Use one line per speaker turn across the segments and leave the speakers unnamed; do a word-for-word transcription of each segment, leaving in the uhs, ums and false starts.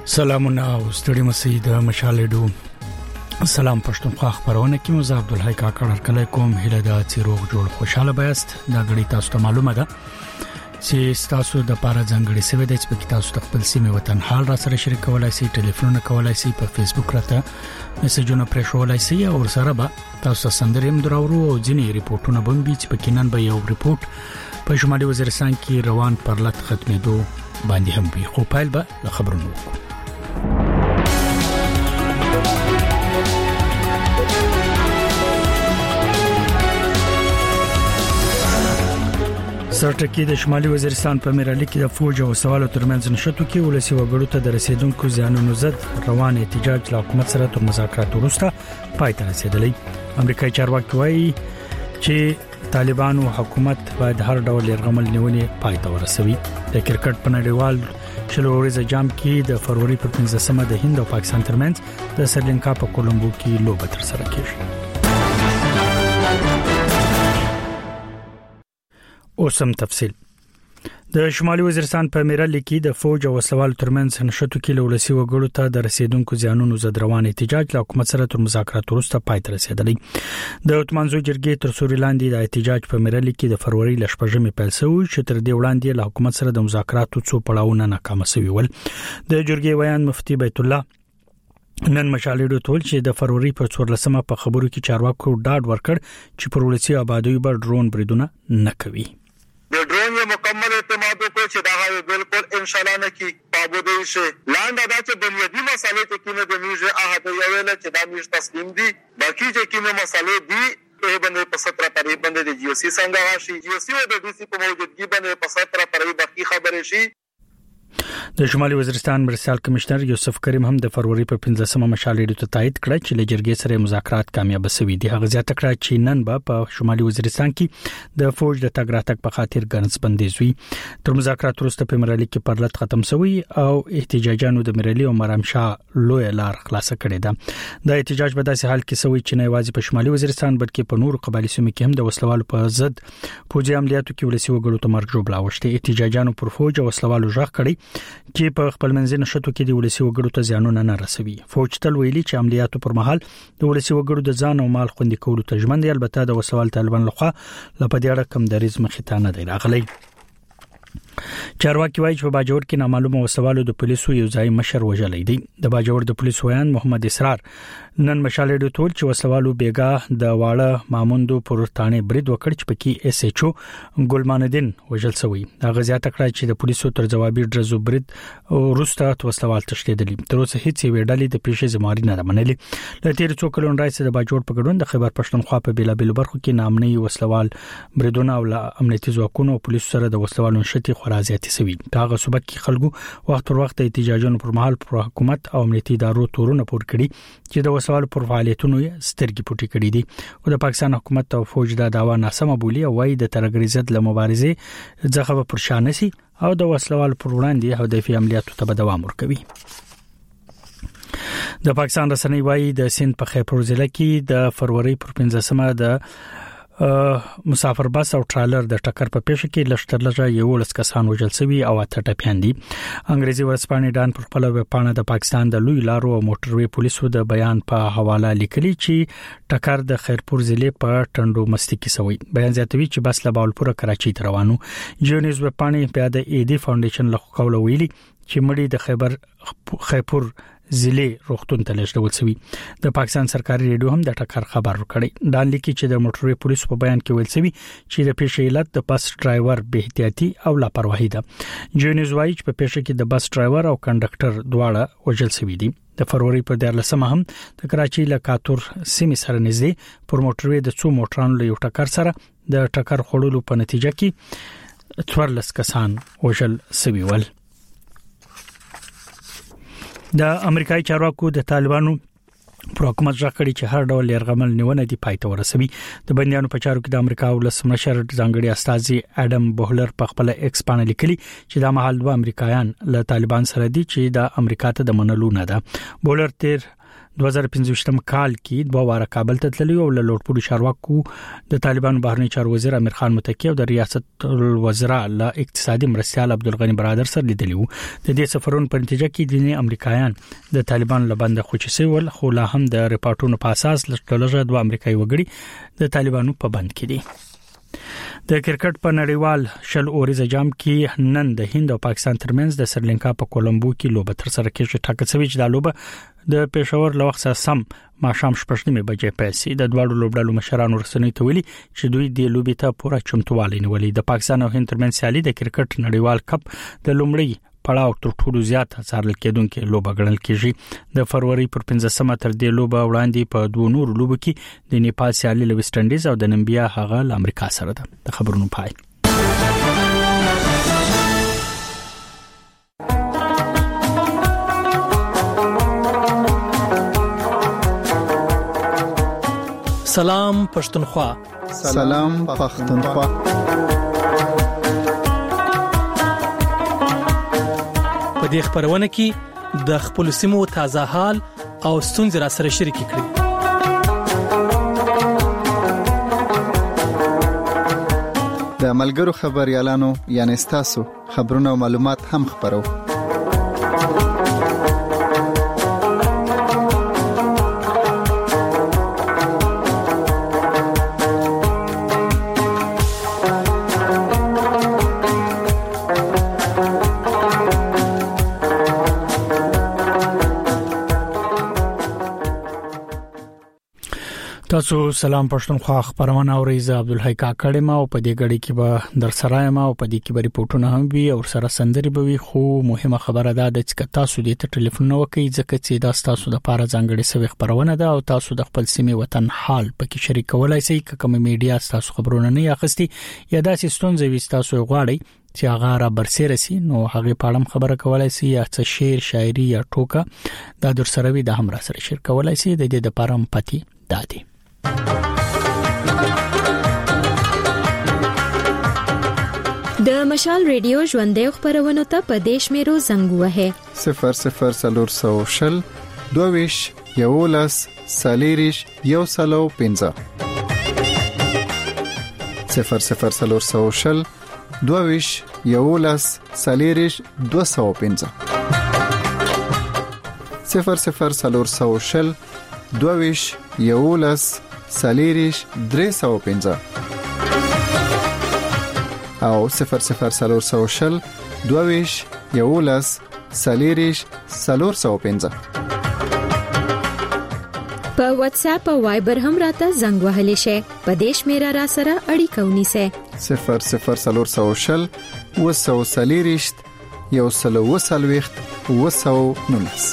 سلامونه او ستړي مسید مشالېدو سلام پښتونخوا خبرونه کې مو عبد الحی کاکړ کله کوم هله د چیروغ جوړ خوشاله بیاست دا غړي تاسو ته معلومه ده چې تاسو د پاره ځنګړي سوي د چې تاسو خپل سیمه وطن حال را سره شریک کولای شئ ټلیفون کولای شئ په فیسبوک راته میسجونه پرېښولای شئ او سره به تاسو سندریم دراورو او ځینې ریپورتونه بم بي چې په کینن به یو ریپورت په شمالي وزیرستان کې روان پرلط ختمېدو باندې هم وي خو پایل به خبرونه وکړو. سرټکی د شمالي وزیرستان په میرالي کې د فوج او سوالو ترمنځ نشټو کې ولسی وګړو ته د رسیدونکو ځانونو زد روان احتجاج له حکومت سره تر مذاکرات وروسته پای ته رسیدلی. امریکایي چارواکي وایي چې طالبانو حکومت باید هر ډول يرغمل نیولې پای ته ورسوي. د کرکټ په نړیوال شلو ورځې جام کې د فروری په پنځمه د هند او پاکستان ترمنځ د سریلانکا په کولمبو کې لوبه تر سره کیږي. اوسم تفصیل د شمالي وزیرستان په میرالي کې د فوج او وسلوال ترمنځ نشټو کې له ولسی وګړو ته د رسیدونکو ځانونو زد روان احتجاج له حکومت سره تر مذاکرات وروسته پای ته رسیدلی. د اتمانزو جرګې تر سوري لاندې د احتجاج په میرالي کې د فروری لشپږمې پیل شوی چې تر دې وړاندې له حکومت سره د مذاکراتو څو پړاوونه ناکام شوي ول. د جرګې ویان مفتي بیت الله نن مشالېدو ټول چې د فروری په څوارلسمه په خبرو کې چارواکو ډاډ ورکړ چې پر ولسی آبادی به ډرون بریدونه نه کوي.
د ډرون یو مکمل اعتماد وکړو چې دا بالکل ان شاء الله نه کی پابودي شي. لاندې دا چې بنیادی مسالې ته کې نه د میږه احد یو ویل چې دا میږ تسلیم دي باقي چې کومه مسالې دي په باندې په ستره پرې باندې د جی او سی څنګه راشي جی او سی او د ډي سی په موجودګي باندې په ستره پرې باقي خبرې شي.
د شمالي وزیرستان مرسال کمشنر یوسف کریم هم د فروری په پنځمه مشالېدو ته تایید کړ چې له جرګې سره مذاکرات کامیاب شوي دي. هغه زیاته کړه چې نن به په شمالي وزیرستان کې د فوج د تګ راتګ په خاطر ګرنس بندیز وي. تر مذاکرات وروسته په میرالي کې پرلط ختم شوی او احتجاجانو د میرالي او مرامشاه لوی لار خلاص کړې ده. د احتجاج په داسې حال کې شوی چې نه یوازې په شمالي وزیرستان بلکې په نورو قبایلی سیمو کې هم د وسلوالو په ضد فوجي عملیاتو کې ولسی وګړو ته مرګ جوړ لاوښتي. احتجاجانو پر فوج او وسلوالو ژغ کړی چې په خپل منځنه شتو کې د ولسی وګړو ته ځانونه نه رسوي. فوج تل ویلي چې عملیاتو پر مهال د ولسی وګړو د ځان او مال خوندي کولو ته ژمن دي. البته د وسوال طالبان لخوا لپاره اړه کم دریز مخې ته نه دی راغلی. چارواکي وایي چې په باجوړ کې نامعلومه وسوالو د پولیسو یو ځای مشر وژلې دي. د باجوړ د پولیسو ویان محمد اسرار نن مشالېدو ټول چې وسوالو بیګا د واړه ماموندو پر تانه برید وکړ چې پکې اس ایچ او ګلماندین وژل شوی. هغه زیاته کړه چې د پولیسو تر جوابي ډرزو برید ورسته وسوال تشدیدلی. تر اوسه هیڅ ویډالې د پیښې زماري نه منلي. له تیر څو کلونو راځي د باجوړ په ګډون د خیبر پښتونخوا په بیلابیلو برخو کې نامنۍ وسلوال بریدونه او امنیتي ځواکونو او پولیسو سره د وسلوالو نشټي خورازياتي سوي. هغه صوبت کې خلکو وخت پر وخت احتجاجونو پر مهال پر حکومت او امنیتي ادارو تورونه پور کړي چې د وسوال پر فعالیتونو سترګې پټې کړې دي. او د پاکستان حکومت او فوج دا داوا ناسمه بولی او وايي د ترګری ضد له مبارزې ځخه پر شانسي او د وسلوال پر وړاندې هدفي عملیاتو ته دوام ورکوي. د پاکستان رسنۍ وايي د سند په خیبر ضلع کې د فروری پر پنځمه د مسافر بس او ټرالر د ټکر په پیښه کې لشترلجه یو لس کسان وژل شوي او اته ټپيان دي. انګريزي ورځپاڼې ډان پر خپل ویبپاڼه د پاکستان د لوی لارو او موټروي پولیسو د بیان په حواله لیکلي چې ټکر د خیرپور ضلع په ټنډو مستی کې شوی. بیان زیاتوي چې بس له باولپور کراچي ته روانو. جیو نیوز ویبپاڼې په د اي ډي فاونډیشن له قوله ویلي چې مړي د خیبر خیرپور ضلع روغتون ته لېږدول شوی. د پاکستان سرکاري ریډیو هم د ټکر خبر ورکړی. دا لیکي چې د موټروي پولیسو په بیان کې ویل شوی چې د پیښې علت د بس ډرایور بې احتیاطي او لاپرواهي ده. جیو نیوز وايي چې په پیښه کې د بس ډرایور او کنډکټر دواړه وژل شوي دي. د فروری په دیارلسمه هم د کراچي له کاتور سیمې سره نږدې پر موټروي د څو موټرانو له یو ټکر سره د ټکر خړولو په نتیجه کې څوارلس کسان وژل شوي ول. د امریکایي چارواکو د طالبانو پر حکومت ځکړي چې هر ډول يرغمل نیونه دی پای ته ورسوي. د بنديانو په چارو کې د امریکا ولس مشر ځانګړي استاذي اډم بوهلر په خپل ایکس باندې لیکلي چې د محل دوه امریکایان له طالبان سره دي چې د امریکا ته د منلو نه ده. بوهلر تیر دوه زره پنځه کال کې دوه واره کابل ته تللی او له لوړپوړي چارواکو د طالبانو بهرنی چارو وزیر امیر خان متکی او د ریاست الوزراء له اقتصادي مرستيال عبدالغنی برادر سره لیدلی وو. د دې سفرونو په نتیجه کې د امریکایان د طالبانو لبند خوشي ول خو لا هم د ریپورتونو په اساس لږه دوه امریکایي وګړي د طالبانو په بند کې دي. د کرکټ په نړیوال شل اوريزه جام کې نن د هند او پاکستان ترمنځ د سریلانکا په کولمبو کې لوبه تر سره کېږي. ټاکل شوی چې د لوبه د پېښور له وخت سم ماښام شپږ نیمه بجې پیسې د دوړو لوبډالو مشرانو رسنۍ ته ویلي چې دوی د لوبې ته پوره چمتووالی نیولې. د پاکستان او هند ترمنځ سیالي د کرکټ نړیوال کپ د لومړی پړاو تر ټولو زیات څارل کېدونکې لوبه ګڼل کېږي. د فروری پر پنځمه تر دې لوبه وړاندې په دوه نور لوبو کې د نیپال سیالي له ویسټ انډیز او د نمبیا هغه له امریکا سره ده. د خبرونو پای.
سلام پښتونخوا.
سلام پښتونخوا.
په دې خبرونه کې د خپل سیمو تازه حال او ستونزې را سره شریک کړئ.
د ملګرو خبريالانو یعنی تاسو خبرونه او معلومات هم خبرو.
تاسو سلام پښتونخوا خبرونه اورئ. زه عبدالحی کاکړ ما او په دې غړي کې به در سره ما او په دې کې به ریپورتونه هم وي او سره سندري به وي. خو مهمه خبره ده چې تاسو دې ته ټلیفون وکړئ ځکه چې دا تاسو د لپاره ځانګړي سوي خبرونه ده او تاسو د خپل سیمې وطن حال پکې شریک کولای شئ. کوم میډیا تاسو خبرونه نه اخستي یا داسې ستونزې وي تاسو غواړئ چې هغه را برسېره سي نو هغه پاړم خبره کولای شي یا څه شعر شاعري یا ټوکه دا در سره وي د هم را سره شیر کولای شي. د دې د پرم پتی دادي
د مشال ریډیو ژوندې خبرونه ته په دیش میرو زنګ وه
صفر صفر سلور سو شل دویش یولس سالیریش یو سلو پنځه صفر صفر سلور سو شل دویش یولس سالیریش دو سو پنځه صفر صفر سلور سو شل دویش یولس سالیریش درې سو پنځه او صفر صفر سلور سو شل دویش یولس سالیریش سلور سو پنځه
په واتس اپ او وایبر هم راته زنګ وهلی شي. په دیش میرا را سره اړیکه ونیسه
صفر صفر سلور سو شل وسو سالیریش یو سلو وسلويخت وسو نونس.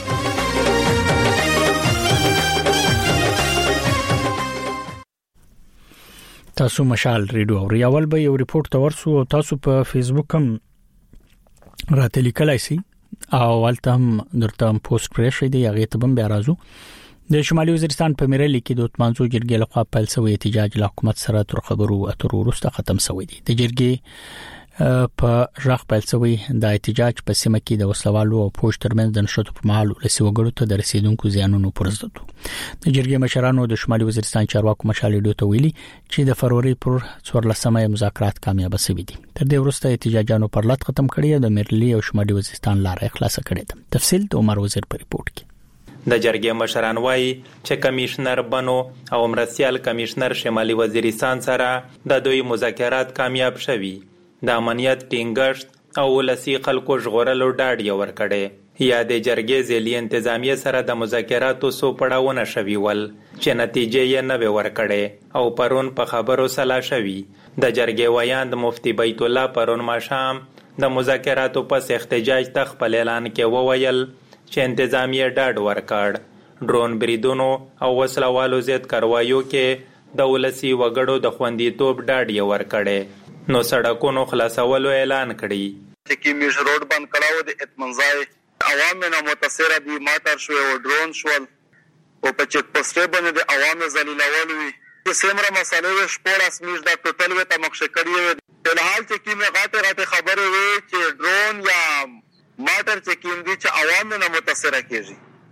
تاسو مشال ریډیو او ریاول به یو ریپورت تورسو او تاسو په فیسبوک هم راته لیکلای شئ او ولته هم درته پوسټ کړئ شئ دی هغه ته هم بیا راځو. د شمالي وزیرستان په میرلی کې د اتمانزو جرګې لخوا پیل شوی احتجاج له حکومت سره تر خبرو اترو وروسته ختم شوی دی. د جرګې په ژغ پیل شوی د احتجاج په سیمه کې د وسلوالو او پوښ ترمنځ د نشټو په محل ولسی وګړو ته د رسیدونکو زیانونو پرځدو. د جرګې مشرانو د شمالي وزیرستان چارواکو مشال ډیو ته ویلي چې د فروری پر څوارلسمه مذاکرات کامیاب شوي دي. تر دې وروسته احتجاجانو پر لټ ختم کړي د میرلی او شمالي وزیرستان لارې خلاص کړي. تفصیل د عمر وزیر په ریپورت کې.
د جرګې مشران وایي چې کمشنر بنو او مرستيال کمشنر شمالي وزیرستان سره د دوی مذاکرات کامیاب شوي. د امنیت ټینګښت او ولسی خلکو ژغورلو ډاډ یې ورکړی. یا د جرګې ځلې انتظامیه سره د مذاکراتو سو پړاوونه شوي ول چې نتیجې یې نه وې ورکړې او پرون په خبرو سلا شوي. د جرګې ویاند مفتی بیت الله پرون ماښام د مذاکراتو پس احتجاج ته خپل اعلان کې وویل چې انتظامیه ډاډ ورکړ. ډرون بریدونو او وسلوالو ضد کاروایو کې د ولسی وګړو د خوندیتوب ډاډ یې ورکړی. نو سړکونو خلاصولو اعلان کړی.
چې میش روډ بند کړاو د اطمنځای عوام نه متاثر دي ماټر شو او ډرون شول او په چک پوسټ باندې د عوام ذلیلول وی چې سیمره مسالې شپږ میش د ټوټل وې ته مخ شکړی وي. په حال چې کیمه غاټه غاټه خبره وي چې ډرون یا ماټر چې کیندي چې عوام نه متاثر کیږي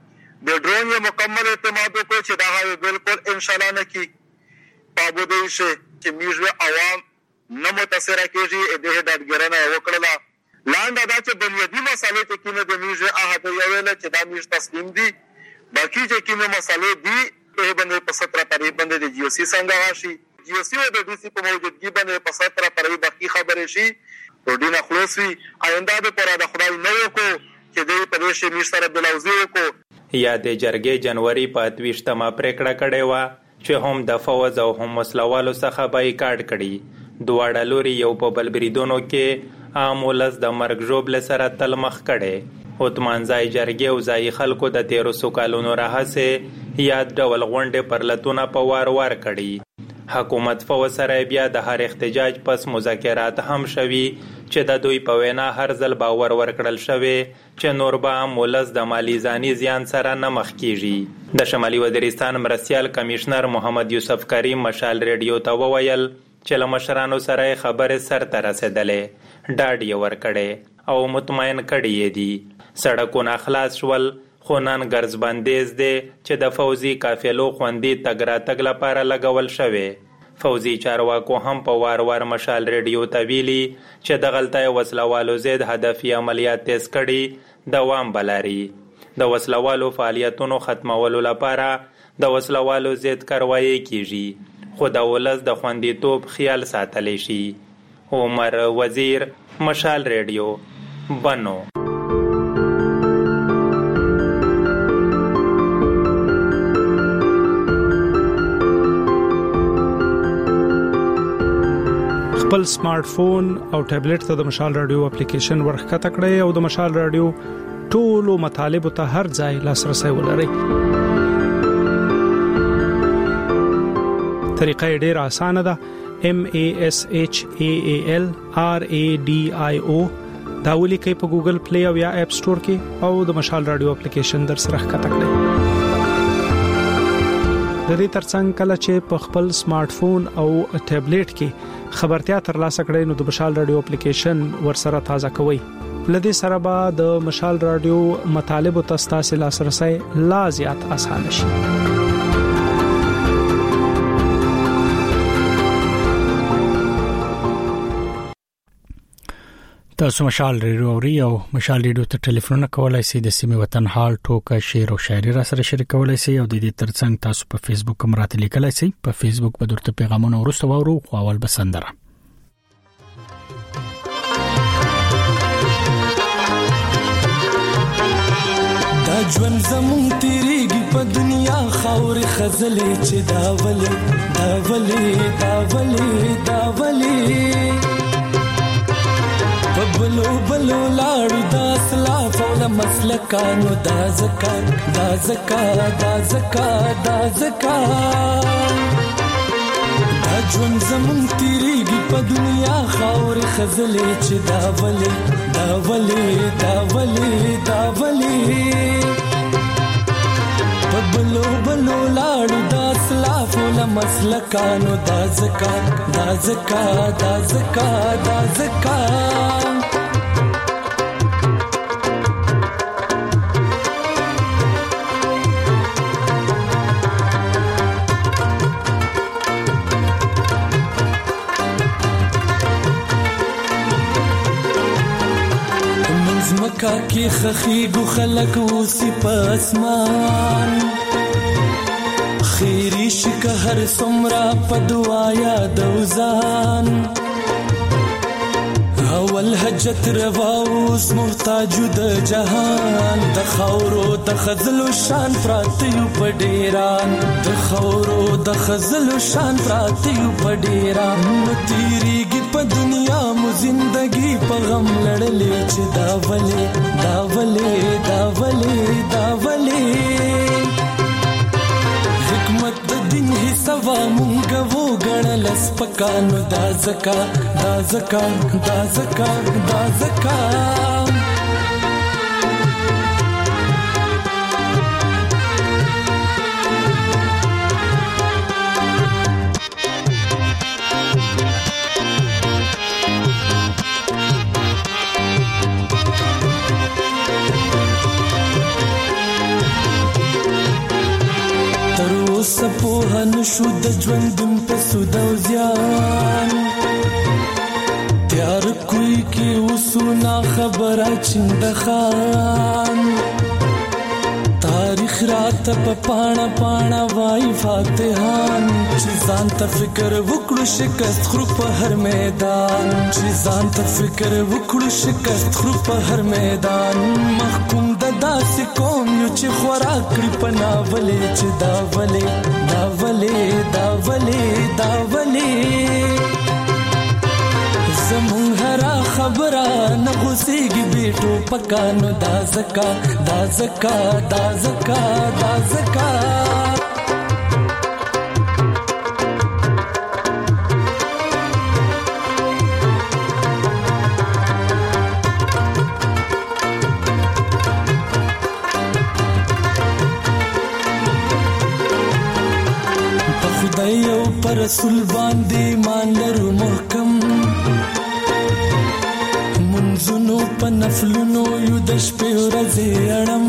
د ډرون یې مکمل اعتماد وکړو چې دا بالکل ان شاء الله نه کی پابودی شي چې میږي عوام نه متاثر کیږي د هدایتګرانه وکړه. لاندې دا چې بنیادی مسالې ته کینه د میږي احد یو ویل چې دا میږي تسلیم دي باقي چې کینه مسالې دي په باندې په ستره تاریخ باندې د جی او سی څنګه راشي جی او سی او د ډي سي په موجودګي باندې په ستره تاریخ باقي خبرې شي ورډینه خلاصوي آینده د پره د خدای نو کو چې د په شی میږي سره بلاوزي کو.
یا د جرګې جنوري په اتويشتمه پریکړه کړې و چې هم د فوز او هم مسلوالو څخه بایکاټ کړي. دواړه لوري یو په بل بریدونو کې عام ولس د مرګ ژوبل سره تل مخ کړي. عثمان ځای جرګې او ځای خلکو د تیرو سو کالونو راهسه یاد ډول غونډې پر لتونه په وار وار کړي. حکومت فوز سره بیا د هر احتجاج پس مذاکرات هم شوي چې د دوی په وینا هر ځل باور ورکړل شوی چې نور به عام ولس د مالی ځاني زیان سره نه مخ کیږي. د شمالي وزیرستان مرستیال کمشنر محمد یوسف کریم مشال ریډیو ته وویل چې له مشرانو سره خبرې سر ته رسېدلې ډاډ یې ورکړی او مطمئن کړی یې دي. سړکونه خلاص شول خو نن ګرځ بندیز دی چې د فوزي قافلو خوندي تګ راتګ لپاره لګول شوی. فوزي چارواکو هم په وار وار مشال ریډیو ته ویلي چې د غلطۍ وسلوالو ضد هدفي عملیات تیز کړي دوام بلاري. د وسلوالو فعالیتونو ختمولو لپاره د وسلوالو ضد کاروایی کیږي خو د ولس د خوندیتوب خیال ساتلی شي. عمر وزیر مشال ریډیو بنو.
خپل سمارټ فون او ټابلیټ ته د مشال رادیو اپلیکیشن ورخته کړئ او د مشال رادیو ټولو مطالب ته هر ځای لاسرسي ولرئ. طریقه ډیره اسانه ده. M A S H A A L R A D I O دا ولیکئ په ګوګل پلی او یا اپ سٹور کې او د مشال رادیو اپلیکیشن در سره ښکته کړئ. د دې ترڅنګ کله چې په خپل سمارټ فون او ټابلیټ کې خبرتیا ترلاسه کړئ نو د مشال رادیو اپلیکیشن ورسره تازه کوئ. لدې سره به د مشال رادیو مطالب او تاسو لاسرسي لا زیات آسان شي.
تاسو مشال ریډیو او مشال ریډیو ته ټلیفون کولای شئ د سیمه وطن حال ټوکه شعر او شاعري را سره شریکولای شئ او د دې ترڅنګ تاسو په فیسبوک هم راته لیکلای شئ. په فیسبوک به درته پیغامونه ورسته وورو خو اول بسندره.
دا ژوند زمون تیریږي په دنیا خاور خزلې چې دا ولې دا ولې دا ولې دا ولې بلو بلو لاړو دا اسلاف او د مسلکانو دا زکات دا زکات دا زکات دا زکات دا ژوند زمون تیریږي په دنیا خاور خزلې چې دا ولې دا ولې دا ولې دا ولې بلو بلو لاړو دا اسلاف او د مسلکانو دا زکات دا زکات دا زکات دا زکات مکا کی خخیگو خلق اوسی پاسمان خیری شک هر سمرا پدوایا دوزان اول حجت رواوس محتاج د جهان د خورو د خزلو شان پراتیو پډیران د خورو د خزلو شان پراتیو پډیران تیریږي په دنیا مو زندگی په غم لړلې چې دا ولې دا ولې دا ولې دا ولې حکمت د دین حسابا مونږ وو غړل سپکانو دا زکا دا زکا دا زکا دا زکا سپوه نشو د ژوندون په سود او زیان تیار کوئی کی وسونا خبره چند خان تاریخ رات په پاڼه پاڼه وای فاتحان چې ځان ته فکر وکړو شکست خرو په هر میدان چې ځان ته فکر وکړو شکست خرو په هر میدان محکوم د داسې قوم یو چې خوراک کړی په ناولې چې دا ولې دا ولې دا ولې دا ولې زمون هر خبره نه غوسېږي بیٹو پکانو دا زکا دا زکا دا زکا دا زکا په خدای او پر رسول باندې ایمان لرو محکم منځونو په نفلونو یو د شپې ورځې اړم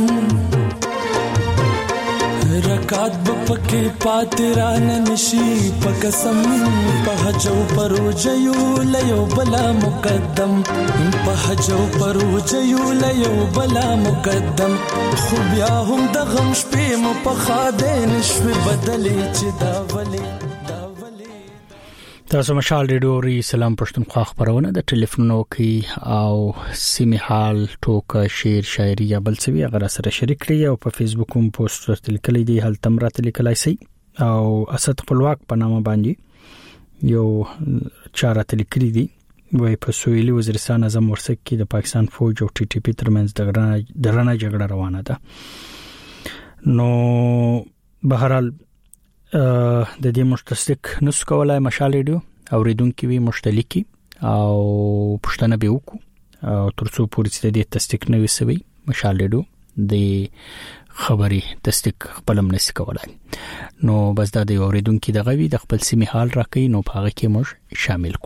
رکعت به پکې پاتې رانه نشي په قسم په حج او په روژه یو له یو بلا مقدم په حج او په روژه یو له یو بلا مقدم خو بیا هم د غم شپې مو په خاده نشوي بدلې چې دا ولې
تاسو مشال ریډیو ری سلام پښتونخوا خبرونه د ټلیفون کې او سیمه حال ټوکه شعر شاعري یا بل څه وی غره سره شریک کړئ او په فیسبوک هم پوسټ ورته لیکلي دي هل تمرات لیکلای شي او اسد خپلواک په نامه باندې یو چاره لیکلي دي وای په سویلي وزیرستان اعظم ورسک کې د پاکستان فوج او ټي ټي پی ترمنځ د درنه جګړه روانه ده نو بهرحال د دې مشتصق نسو کولای مشال ریډیو اوریدونکو وی مشتلکی او پښتنه به وکړو او ترڅو پوری د دې تصدیق نه وسوي مشال ریډیو د خبري تصدیق خپلم نس کولای نو بس د اوریدونکو د غوي د خپل سیمه حال راکې نو پاغه کې موږ شامل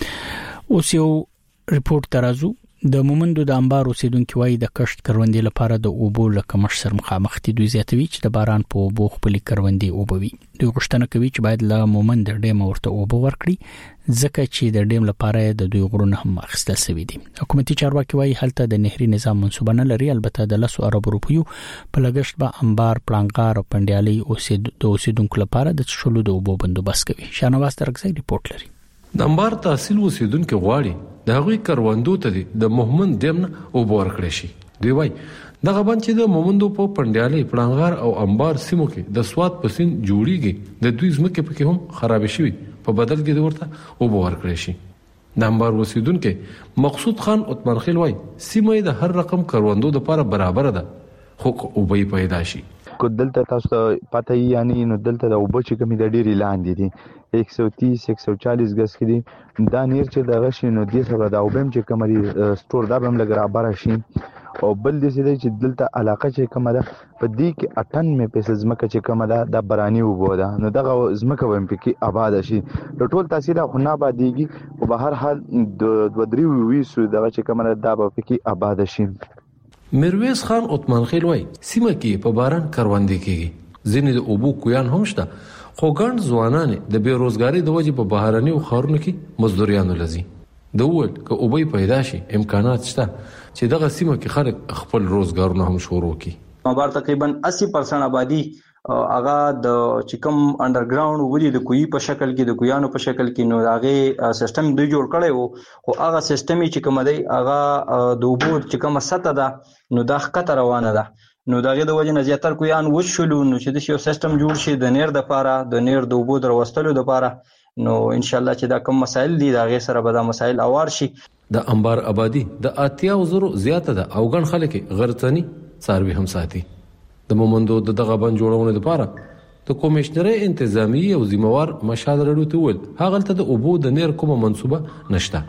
کړو اوس یو ریپورت ترازو د مومندو د انبار اوسیدونکو وای د کشت کروندې لپاره د اوبو لکه مش سر مخامخ دي دوی زیاتوي چې د باران په اوبو خپل کروندې اوبوي دوی غوښتنه کوي چې باید له مومند ډیم ورته اوبو ورکړي ځکه چې د ډیم لپاره د دوی غرونه هم اخیستل شوی دي حکومتي چارواکي وای هلته د نهري نظام منسوبه نه لري البته د لسو ارب روپیو په لګښت به انبار پلانګار او پندیالي اوسید د اوسیدونکو لپاره د شلو د اوبو بندوبست کوي شانواز درګزي ریپورت لري
د انبار تحصیل اوسیدونکو غواړي د هغوی کروندو ته د مومند ډیم اوبو ورکړي شي دوی وای دغه باندې چې د مومندو په پندیالي پلانګار او انبار سیمو کې د سواد پسین جوړیږي د دوی زمکه پکې هم خراب شي په بدل کې ورته اوبو ورکړي شي د انبار اوسیدونکو مقصود خان عثمان خیل وای سیمه د هر رقم کروندو لپاره برابر ده خو اوبې پیدا شي
کو دلته تاسو پته یعنی نو دلته د اوبو چې کمی د ډیری لاندې دي एक सौ तीस एक सौ चालीस गज کې دي دا نیر چې د غشي نو دې سره د اوبم چې کمري سٹور دا بم لګرا بار شي او بل دې چې دلته علاقه چې کومه ده په دې کې اټن مې پیسې زمکه چې کومه ده د برانی وبو ده نو دغه زمکه ویم پکې آباد شي د ټول تحصیل خو نه آبادیږي او به هر حال د دوه درې ویسو دغه چې کومه ده د پکې آباد شي
میرویس خان عثمان خیل وای سیمه کې په باران کروندې کېږي ځینې د اوبو کویان هم شته خو ګڼ ځوانان د بیروزګاری د وجې په بهراني او خارونو کې مزدوریانو لذي د ول ک اوبې پیدا شي امکانات شته چې دغه سیمه کې خلک خپل روزګارونه هم شروع کړي
مبار تقریبا اسی پرسنټ آبادی هغه د چکم انډرګراوند ودی د کوی په شکل کې د کویانو په شکل کې نو هغه سیستم دوی جوړ کړي وو او هغه سیستم چې کوم دی هغه د اوبو چې کوم سطح ده نو د خطر روانه ده نو دغه د وجه نه زیاتر کویان وشلو نو چې د یو سیستم جوړ شي د نیر د لپاره د نیر د اوبو دروستلو لپاره نو ان شاء الله چې دا کوم مسائل دي دا غي سره به دا مسائل اوار شي
د انبار آبادی د اتیا وزرو زیاته ده او ګڼ خلک غرتنی څاروي هم ساتي د مومندو د دغه بند جوړونې لپاره د کمیشنر انتظامی او ذمہوار مشال رډو ته ول هغه ته د اوبو د نیر کومه منسوبه نشته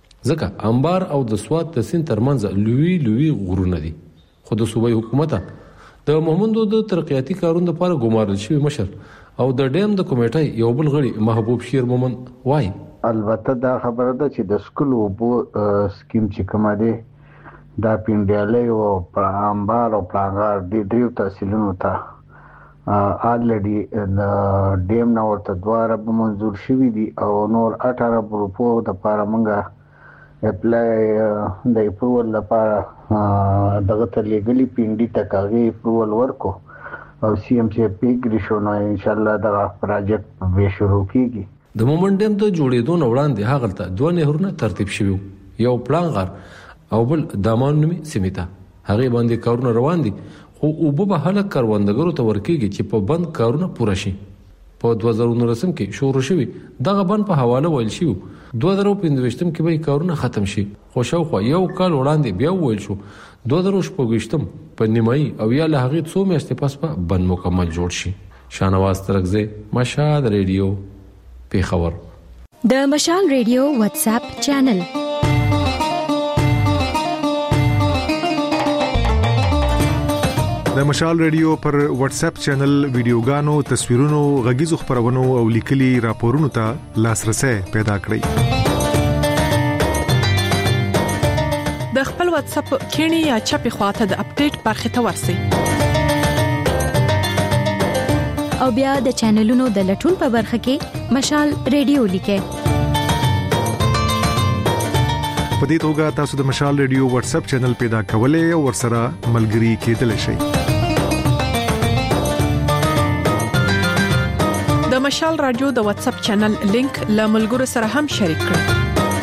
ځکه انبار او د سواد د سین ترمنځ لوی لوی غرونه دي خو د صوبای حکومت د مومندو د ترقیاتی کارونو لپاره ګمارل شوی مشر او د ډیم د کمیټې یو بل غړي محبوب شیر مومن وای
البته دا خبره ده چې د سکول اوبو سکیم چې کوم دی دا پینډیاله او انبار او پلانګار د دریو تحصیلونو ته الریډي د ډیم نه ورته دوه ارب منظور شوي دي او نور اټ ارب روپو د پاره منګه اپلای د اپروول لپاره دغه ته لګلي پینډي تکاغي اپروول ورکو او سی ام سی پی ګریشو نو ان شاء الله دا پروجیکټ به شروع کیږي.
د مومنډم د جوړېدو نه وړاندې هغه ته دوه نهرونه ترتیب شوي، یو پلان غر او بل دامان نومي سیمه. هغه باندې کارونه روان دي خو اوبه به هله کاروندګرو ته ورکیږي چې په بند کارونه پوره شي. په دوه زره نولسم کې شروع شوی دغه بند په حواله ویل شو دوه زره پنځوستم کې به کارونه ختم شي، خو شاوخوا یو کال وړاندې بیا ویل شو دوه زره شپږم په نیمایي او یا له هغې څو میاشتې پس به بند مکمل جوړ شي. شاهنواز ترکزی، مشال ریډیو، پیښور.
د مشال ریډیو واتس اپ چینل
د مشال ریډیو پر واتس اپ چینل ویډیوګانو، تصویرونو، غږیزو خبرونو او لیکلي راپورونو ته لاسرسي پیدا کړئ.
د خپل واتس اپ کینی یا چپی خواته د اپډیټ برخه ته ورسئ
او بیا د چینلونو د لټون په برخه کې مشال ریډیو لیکئ.
په دې توګه تاسو د مشال ریډیو واتس اپ چینل پیدا کولای او ورسره ملګري کېدلی شئ.
د مشال رادیو د واتس اپ چینل لینک له ملګرو سره هم شریک کړئ.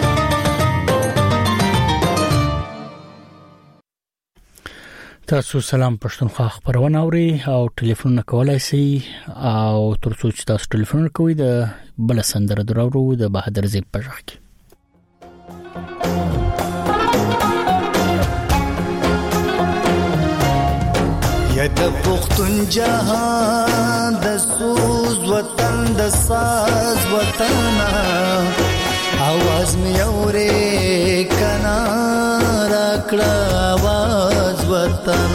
تاسو سلام پښتونخوا خبرونه اوري او ټلیفون کولای شئ او ترڅو چې تاسو ټلیفون کوئ د بل سندره درو د بهادر زیب پژخ کی
یا د پختون جهان د سوز وطن د ساز وطن आवाज می اورې کنا راکړه आवाज وطن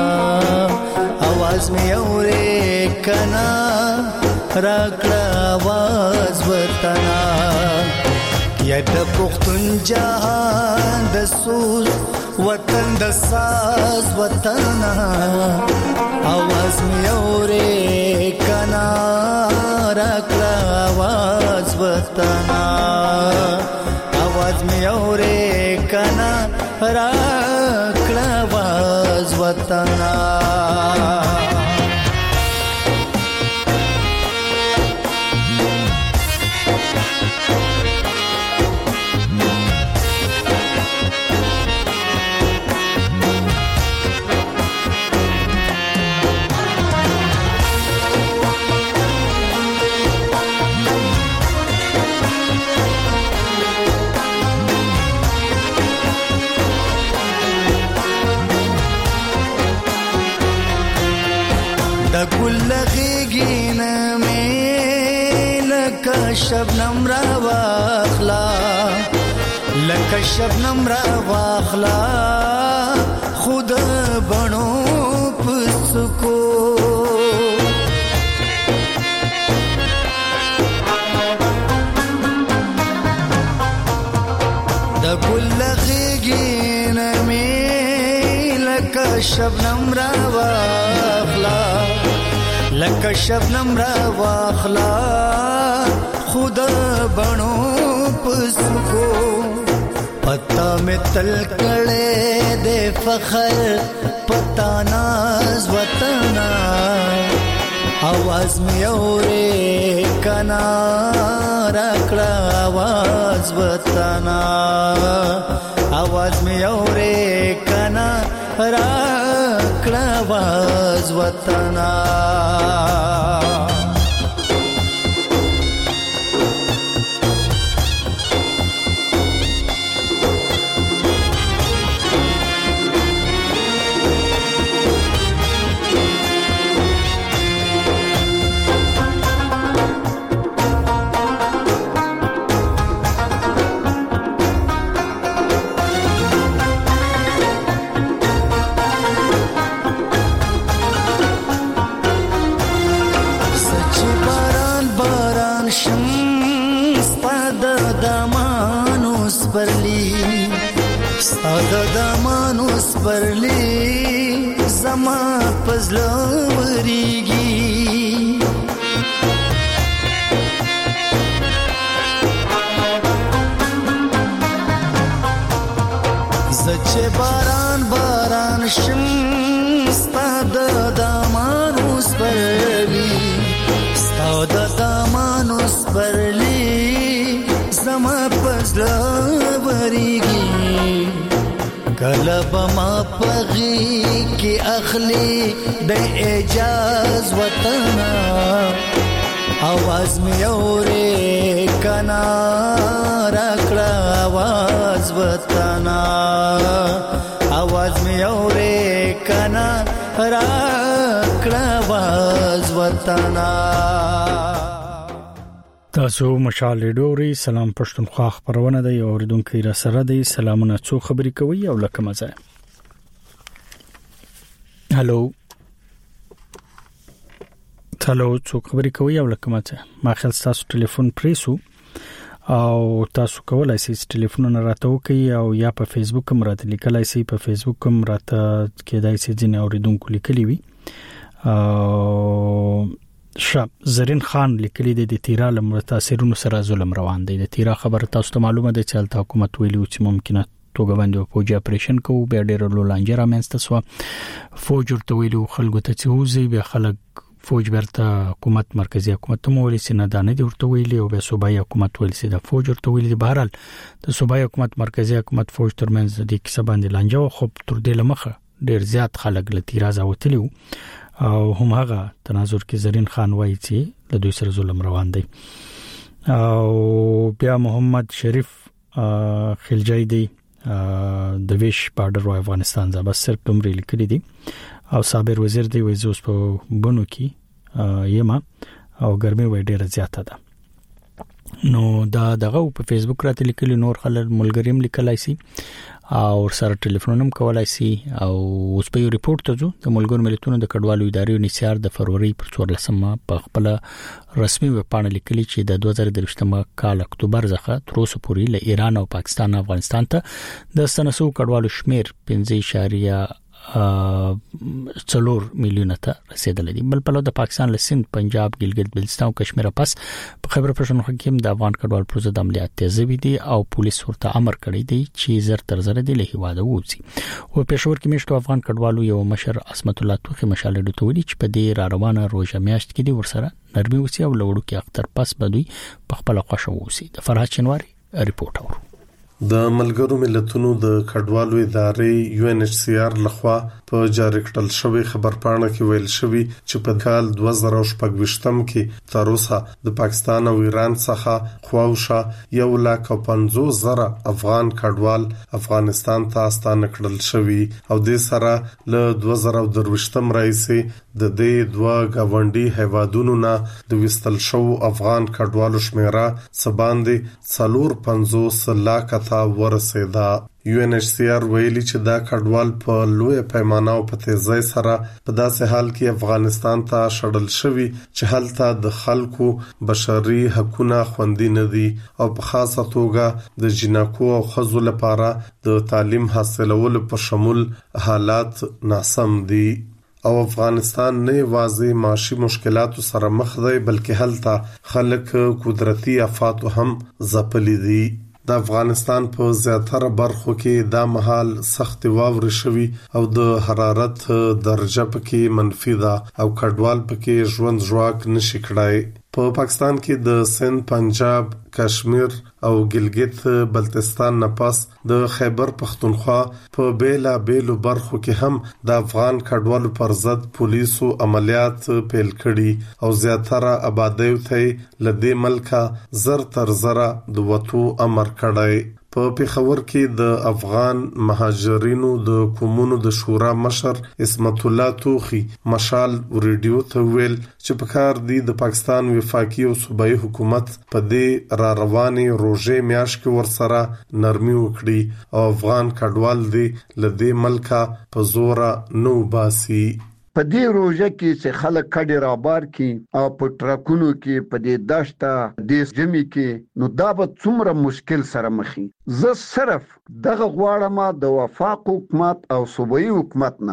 आवाज می اورې کنا راکړه आवाज وطن یا د پختون جهان د سوز وطن د ساز وطن आवाज می اورې کنا راکړه आवाज وطن आवाज می اورې کنا راکړه आवाज وطن شبنم را واخلا لکه شبنم را واخلا خود بنو پسکو د ګل غیګین می لکه شبنم را واخلا لکه شبنم را واخلا خود بنو پسکو پتا میں تل کڑے دے فخر پتا ناز وطن आवाज میں اورے کنا راکڑا आवाज وطن आवाज میں اورے کنا راکڑا आवाज وطن زما پزلا وریږي زچ باران باران شم ستاد دامانو سپرلی ستاد دامانو سپرلی زما پزلا وریږي کلب ما پغی کی اخلی د اجاز وطنا आवाज می اورې کنا راکړه आवाज وطنا आवाज می اورې کنا راکړه आवाज وطنا
تاسو مشال ډوري سلام پښتونخوا خبرونه ده یو اوریدونکو را سره دی سلامونه څو خبري کوي او لکه مزه هالو هالو څو خبري کوي او لکه مزه ما خپل تاسو ټلیفون پریسو او تاسو کولای شئ ټلیفونونه راته وکړئ او یا په فیسبوک هم راته لیکلای شئ په فیسبوک هم راته کېدای شي ځینې اوریدونکو لیکلي وي او شاب زرین خان لیکلی دی د تیرا لمر تاثیرونو سره ظلم روان دی د تیرا خبر تاسو ته معلومه ده چې حکومت ویلي چې ممکنه توګه باندې فوجي اپریشن کوو بیا ډېر لولانجه رامنځته سو فوج ورته ویلو خلکو ته چې وزي بیا خلک فوج ورته حکومت مرکزی حکومت ته مولي سي نه دانه دی ورته ویلي او بیا صوبایي حکومت ویلي سي د فوج ورته ویلي د بهرال د صوبایي حکومت مرکزی حکومت فوج ترمنځ د کیسه باندې لانجه خو تر دې لمخه ډېر زیات خلک له تیرا ځاوتلیو او هم هغه تناظر کې زرین خان وایي چې له دوی سره ظلم روان دی او بیا محمد شریف خلجای دی د ویش بارډر و افغانستان ځا بس صرف دومره لیکلي دي او صابر وزیر دی وایي زوس په بونو کې یما او ګرمي وای ډیره زیاته ده نو دا دغه په فیسبوک راته لیکلي نور خلک ملګریم لیکلای شي او سره ټلیفونوم کولای شي او اوس په یو ریپورت ته ځو د ملګرو ملتونو د کډوالو ادارې نثار د فروری پر څوارلسمه په خپل رسمي ویب پاڼه لیکلي چې د دوه زره درویشتمه کال اکتوبر څخه تر اوسه پورې له ایران او پاکستان او افغانستان ته د سنسو کډوالو شمیر پنځه اعشاریه څلور میلیونه ته رسیدل دي بل په لور د پاکستان له سند پنجاب ګلګت بلتستان او کشمیر پس په خبر پښتونخوا کې د افغان کډوال پروژه د عملیات تیزوي دي او پولیس ورته امر کړی دی چې زر تر زر دی له هواده وځي او پېښور کې مشتو افغان کډوالو یو مشر عصمت الله توخي مشاله د تولی چې په دې را روانه روزه میاشت کې دی ورسره نرمي وسی او لوړو کې اختر پس بدوي په خپل خوښه وسی د فرحات شنواری ریپورت اورو
د ملګرو ملتونو د کډوالو ادارې یو ان ایچ سی آر لخوا په جاری کړل شوی خبرپاڼه کې ویل شوی چې په کال دوه زره شپږ کې تر اوسه د پاکستان او ایران څخه خواوشه یو لک او پنځوس زره افغان کډوال افغانستان ته ستانه کړل شوی او د سره له دوه زره درويشتم راځي د دې دوه غونډي هیوادونو نه د وستل شو افغان کډوالو شمیره سباندې څلور پنځوس لک ته ورسېدا یو ان ایچ سی آر ویلي چې دا کډوال په لوی پیمانه او په تیزی سره په داسې حال کې افغانستان ته شړل شوی چې هلته د خلکو بشري حقوقونه خوندي نه دي او په خاصه توګه د جنکو او خزو لپاره د تعلیم حاصلولو په شمول حالات ناسم دي او افغانستان نه واضح معاشي مشکلات سره مخ دی بلکې هلته خلک قدرتي آفات هم ځپلي دي د افغانستان په زیاتره برخو کې دا مهال سخت واوري شوی او د حرارت درجه پکې منفي ده او کډوال پکې ژوند ژواک نشي کړای په پاکستان کې د سند پنجاب کشمیر او ګلګت بلتستان نه پاس د خیبر پختونخوا په بیلا بیلو برخو کې هم د افغان کډوالو پر ضد پولیسو عملیات پیل کړي او زیاتره آبادیو ته لدې ملکا زر تر زره د وټو امر کړی په پیښور کې د افغان مهاجرینو د کومونو د شورا مشر اسمت الله توخي مشال ریډیو ته ویل چې په کار دی د پاکستان وفاقي او صوبایي حکومت په دې را رواني روزه میاش کې ورسره نرمي وکړي او افغان کډوال دی لدې ملکا په زور نو باسي
په دې روزه کې چې خلک کډې را بار کی او په ټرکونو کې په دې داشته د جمی کې نو دا به څومره مشکل سره مخې زه صرف دغه غواړم د وفاق حکومت او صوبایي حکومت نه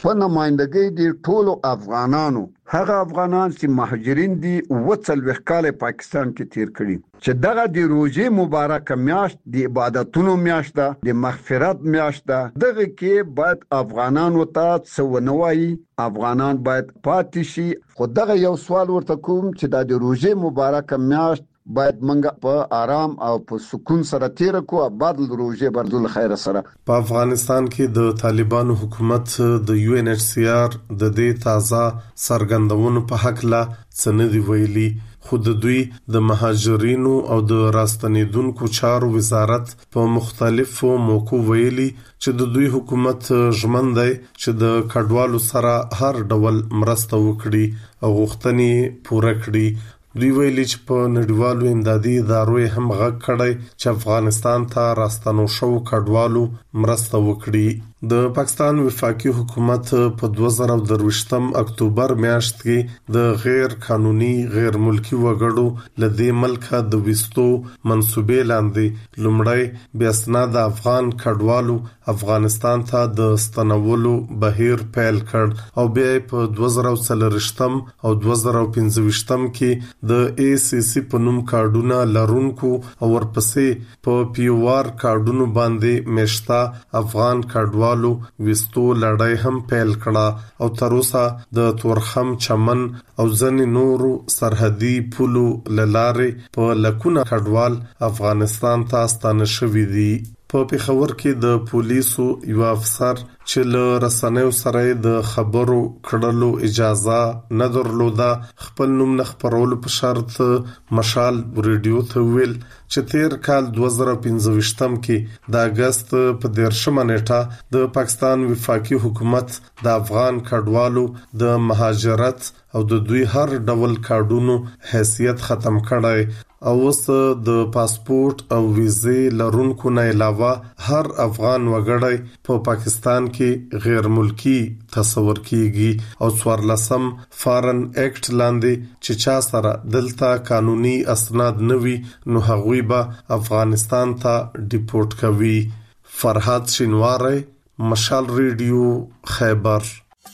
په نمائندګۍ دي ټولو افغانانو هغه افغانان چې مهاجرین دي وڅلوېښت کال پاکستان کې تیر کړي چې دغه د روزي مبارکه میاشت د عبادتونو میاشت ده د مغفرت میاشت ده دغه کې باید افغانانو ته څونوي افغانان باید پاتې شي خو دغه یو سوال ورته کوم چې د روزي مبارکه میاشت باید منګه په آرام او په سکون سره تیر کو بعد روزه بردل خیر سره.
په افغانستان کې د طالبانو حکومت د یو ان ایچ سی آر د دې تازه سرګندونو په حق لا سندي ویلي خود دوی د مهاجرینو او د راستنیدونکو چارو وزارت په مختلفو موقعو ویلي چې د دوی حکومت ژمن دی چې د کډوالو سره هر ډول مرسته وکړي او غوښتنې پوره کړي. دوی ویلي چې په نړیوالو امدادي ادارو هم غږ کړی چې افغانستان ته راستنو شو کډوالو مرسته وکړي. د پاکستان وفاقي حکومت په دوه زره درویشتم اکتوبر میاشت کې د غیر قانوني غیر ملکی وګړو لدې ملکه د وستو منسوبې لاندې لومړی بیا اسناد افغان کډوالو افغانستان ته د ستنولو بهیر پیل کړ او بیا په دوه زره څلرویشتم او دوه زره پنځه کې د ای سی سی په نوم کارډونه لرونکو او ورپسې په پیوار کارډونو باندې مشتا افغان کډوالو وستو لړۍ هم پیل کړه او تر اوسه د تورخم چمن او ځنې نورو سرحدي پولو لارې په لکونه کډوال افغانستان ته ستانه شوي دي. په پیښور کې د پولیسو یو افسر چې له رسنیو سره د خبرو کړلو اجازه نه درلوده خپل نوم نه خپرولو په شرط مشال ریډیو ته ویل چې تیر کال دوه زره پنځه کې د اگست په دیرشمه نیټه د پاکستان وفاقي حکومت د افغان کډوالو د مهاجرت او د دوی هر ډول کارډونو حیثیت ختم کړی او اوس د پاسپورت او ویزې لرونکو نه علاوه هر افغان وګړی په پاکستان کې غیر ملکی تصور کیږي او څوارلسم فارن ایکټ لاندې چې چا سره دلته قانوني اسناد نوي نو هغوی به افغانستان ته ډیپورټ کوي. فرحات شینواری، مشال ریډیو، خیبر.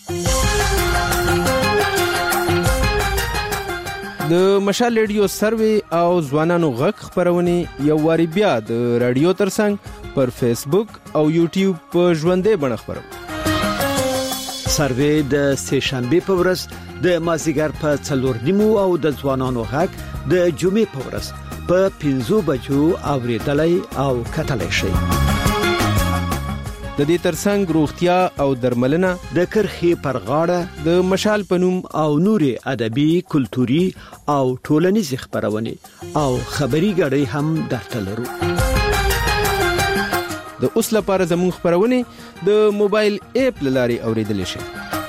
د مشال ریډیو سروي او ځوانانو غږ خبرونه یو واری بیا د رادیو ترڅنګ پر فیسبوک او یوټیوب په ژوندې بڼه خبرو.
سروي د سه شنبه په ورځ د مازیګر په څلور نیمو او د ځوانانو غږ د جمعې په ورځ په پنځو بجو اوریدلای او کتلای شي.
د دې ترڅنګ روغتیا او درملنه
د کرخي پر غاړه
د مشال پنوم
او نوري ادبي کلتوري او ټولنیز خبرونه او خبري غړي هم درته لرو.
د اوس لپاره زموږ خبرونه د موبایل اپ لاري اوریدل شي.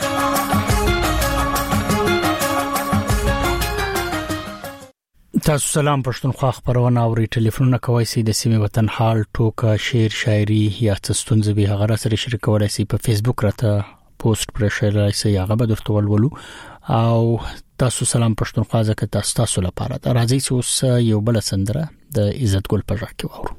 تاسو سلام پښتونخوا خبرونه او ټلیفون کوي سي د سیمه وطن حال ټوکا شعر شاعري یا ستونزې به هغه سره شریکولای سي په فیسبوک راته پوسټ پر شریکولای سي هغه به درته ولولو او تاسو سلام پښتونخوا ځکه تاسو تاسو لپاره دا راځي چې اوس یو بل سندره د عزت ګل په ځای کې وورو.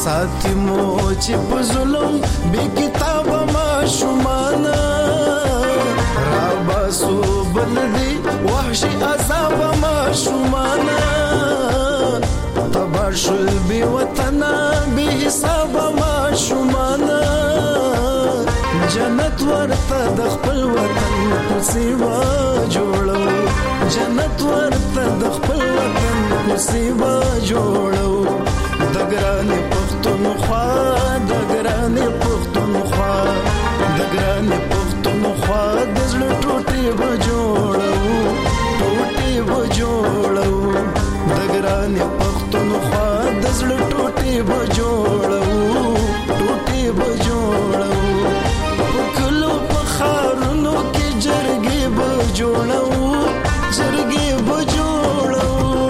ساتي مو چې په ظلم بې کتابه ماشومانه راباسو بلدي وحشي عذاب ماشومانه تبار شل بې وطنه بې حسابه ماشومانه جنت ورته د خپل وطن کوڅه جوړو جنت ورته د خپل وطن کوڅه جوړو د ګرانې پښتونخوا د ګرانې پښتونخوا د ګرانې پښتونخوا د زړه ټوټې به جوړو ټوټې به جوړو د ګرانې پښتونخوا د زړه ټوټې به جوړو ټوټې به جوړو په کلو په ښارونو کې جرګې به جوړو جرګې به جوړو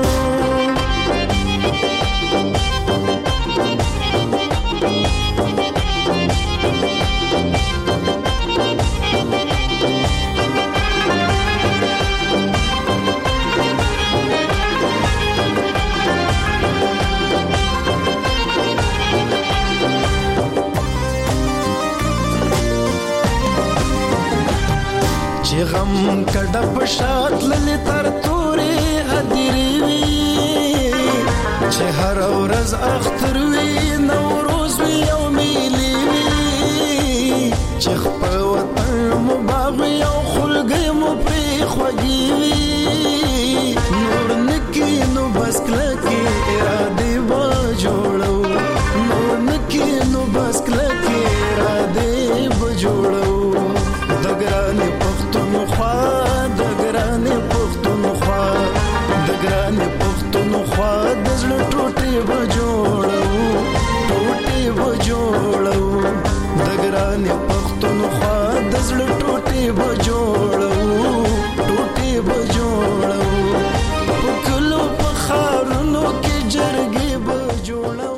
چې غم کډه په شات للی تر تورې هدیرې وي چې هر ورځ اختر وي نوروز وي او میلې وي چې خپل وطن مو باغ وي او خلګۍ مو پرې خوږې وي نور نکي نو بس کلکې ارادې به جوړو نور نکي نو بس کلکې ارادې به جوړو د ګرانې پښتونخوا د ګرانې پښتونخوا د ګرانې پښتونخوا د زړه ټوټې به جوړو ټوټې به جوړو د ګرانې پښتونخوا د زړه ټوټې به جوړو ټوټې به جوړو په کلو په ښارونو کې جرګې به جوړو.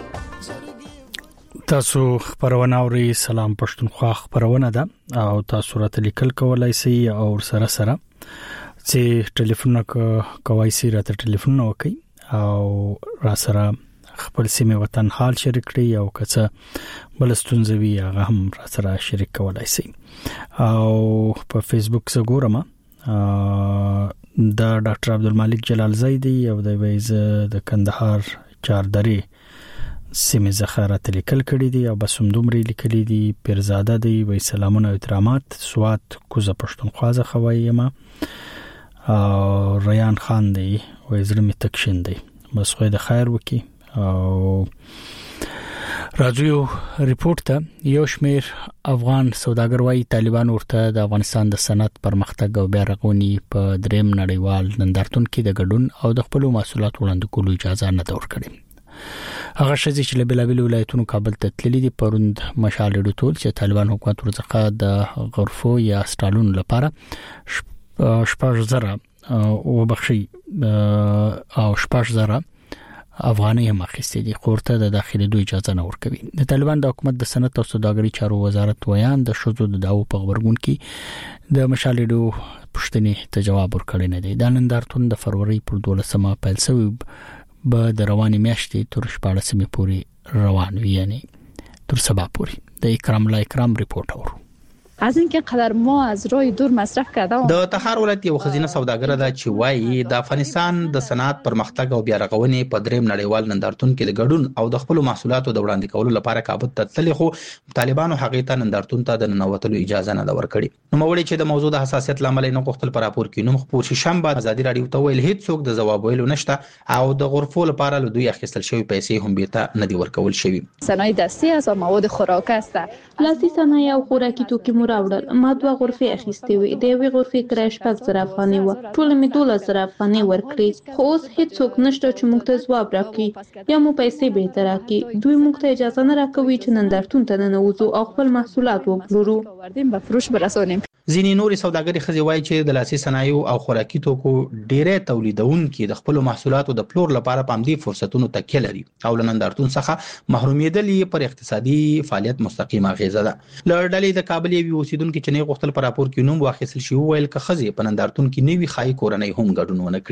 تاسو خبرونه اوري سلام پښتونخوا خبرونه ده او تاسو راته لیکل کولای شئ او سره سره چې ټلیفون کوي سي راته ټلیفون وکي او را سره خپل سیمه وطن حال شریک کړئ او کڅه بلستونځوي هغه هم را سره شریک کولای شئ او په فیسبوک زګورم دا ډاکټر عبدالمالک جلال زیدی او د ویز د کندهار چاردري سیمه زخارت لیکل کړي دي او بسوم دومره لیکلي دي پیرزاده دی وای سلامونه او احترامات سوات کوزه پښتونخوا ځخه وایم او ریان خان دی وای زرمې تکشین دی بس خو د خیر وکي او راځو ریپورت ته یو شمیر افغان سوداګر وايي طالبان ورته د افغانستان د صنعت پرمختګ او بیا رغونی په دریم نړیوال نندارتون کې د ګډون او د خپل محصولات وړاندې کولو اجازه نه ورکړي. هغه شذې چې له بلابل ولایتونو کابل ته تللي دي پروند مشال ډوټول چې طالبان حکومت ورڅخه د غرفو یا سټالون لپاره شپږ زره او بخشي او شپږ زره افغاني هم اخیستي دي خورته د داخلي دوی اجازه نه ورکوي. د طالبان د حکومت د صنعت او سوداګرۍ چارو وزارت ویان د شذو د داو په خبرګون کې د مشال ډو پښتني ته جواب ورکړی نه دی. د نندارتون د فروری پر دولسمه پیل شوی به د رواني میاشتې تر شپږمې پورې روان وي یعنی تر سبا پورې. د اکرام لا اکرام ریپورت اورو.
از اینکه قدر ما از راه دور مصرف کرده
د تخار ولایت یو خزینه سوداګر ده چې وایي د افغانستان د صنعت پرمختګ او بیا رغونې په دریم نړیوال نندارتون کې د ګډون او د خپل محصولاتو د وړاندې کولو لپاره کابل ته تللی خو طالبانو هغه ته نندارتون ته د ننوتلو اجازه نه ورکړي. نو مولوی چې د موضوع د حساسیت لامل نه غوښتل پر راپور کې نو خبر شي شنبه ازادي رادیو ته ویل هیڅ څوک د جواب ویلو نشته او د غرفو لپاره له دوی اخیستل شوی پیسې هم بیرته نه دی ورکول شوی.
صنایع دستی از مواد خوراک است.
لاسي صنایع او خوراکي توکي مو راوړل. ما دوه غرفې اخیستې وې. د یوې غرفې کرایه شپږ زره افغانۍ وه. ټول مې دولس زره افغانۍ ورکړې. خو اوس هیڅ څوک نشته چې موږ ته ځواب راکړي یا مو پیسې بیرته راکړي. دوی موږ ته اجازه نه راکوي چې نندارتون ته ننوځو او خپل محصولات وپلورو.
ځینې نورې سوداګري خزي وایي چې د لاسي صنایعو او خوراکي توکو ډېرې تولیدونکي د خپل محصولاتو د پلور لپاره پامدي فرصتونو تکیه لري او لنندارتون څخه محرومیدل پر اقتصادي فعالیت مستقیمه اغیزه ده. لړډلې د کابل یو اوسیدونکو چې نه غوښتل پر راپور کې نوم واخیستل شي ویل که خزي په نندارتون کې نوي خای کورنۍ هم ګډون ونه کړي.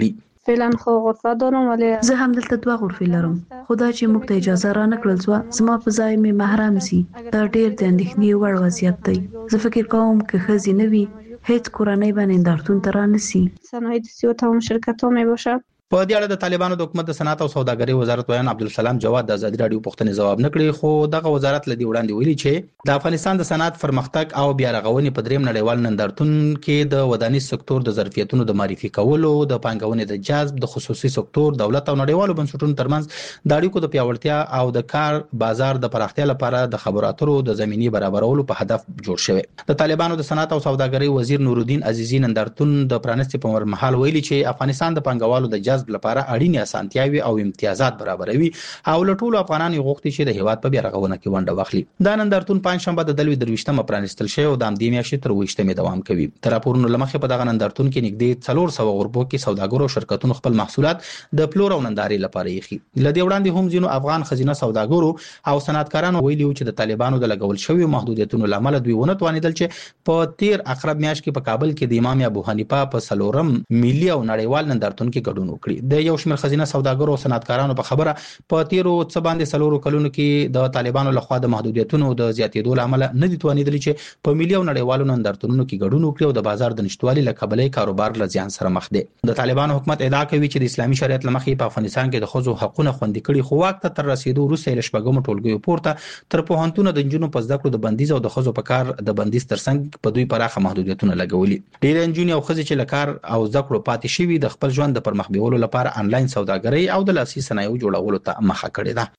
فعلا خو غرفه دارم ولی
زه هم دلته دوه غرفې لرم. خدا چې موږ ته اجازه را نکړل زو زما په ځای می محرم سي. دا ډیر د اندېښنې وړ وضعیت دی. زه فکر کوم که خزي نه وي هیڅ کورنۍ باندې نندارتون ته رانسي.
صنایع دستي او تمام شرکت‌ها می باشه.
په دې اړه د طالبانو د حکومت د صنعت او سوداګرۍ وزارت ویان عبدالسلام جواد د ازادي رادیو پوښتنې ځواب نکړي، خو دغه وزارت لدی وړاندې ویلي چې د افغانستان د صنعت پرمختګ او بیا رغونې په دریم نړیوال نندارتون کې د ودانیز سکتور د ظرفیتونو د معرفي کولو، د پانګونې د جذب، د خصوصي سکتور، دولت او نړیوالو بنسټونو ترمنځ د اړیکو د پیاوړتیا او د کار بازار د پراختیا لپاره د خبرو اترو د زمینی برابرولو په هدف جوړ شوی. د طالبانو د صنعت او سوداګرۍ وزیر نورالدین عزیزی نندارتون د پرانستې په مرمحل ویلي چې افغانستان د پانګوالو د جذب لپاره اړین اسانتیاوي او امتیازات برابروي او لټول افغانانو غوښتي چې د هیواد په بیا رغونه کې ونډه واخلي. دا نندارتون پنځشنبه د دلوي درويشتمه پرانستل شوی او د امدې میاشتې تر ویشتمه دوام کوي. تر راپورونو لمخې په دغه نندارتون کې نږدې څلور سوه غربو کې سوداګرو شرکتونو خپل محصولات د پلور او ننداري لپاره یې لدی وړاندې هم ځینو افغان خزینه سوداګرو او صنعتکارانو ویلي چې د طالبانو د لګول شوی محدودیتونو لامل دوی ونه توانیدل چې په تیر اقرب میاشت کې په کابل کې د امام ابو حنیفه په سلورم ملي او نړیوال نندارتون کې ګډون وکړي. د یو شمېر خزینه سوداګرو او صنعتکارانو په خبره په تیرو څه باندې سلورو کلونو کې د طالبانو لخوا د محدودیتونو د زیاتېدو لامل نه دي توانیدل چې په ملي او نړیوالو نندارتونونو کې ګډون وکړي او د بازار د نشټوالي له کبله کاروبار له زیان سره مخ دي. د طالبانو حکومت ادعا کوي چې د اسلامي شریعت لمخې په افغانستان کې د ښځو حقوقونه خوندي کړي، خو واک ته تر رسیدو وروسته له شپږمو ټولګیو پورته تر پوهنتون د نجونو په زده کړو د بندیز او د ښځو په کار د بندیز ترڅنګ په دوی پراخه محدودیتونه لګولي. ډېر نجونې او ښځې چې له کار او زده کړو پاتې شوي د خپل ژوند د پرمخ بیولو لپاره انلاین سوداګرۍ او د لاسي صنایعو جوړولو ته مخه کړې ده.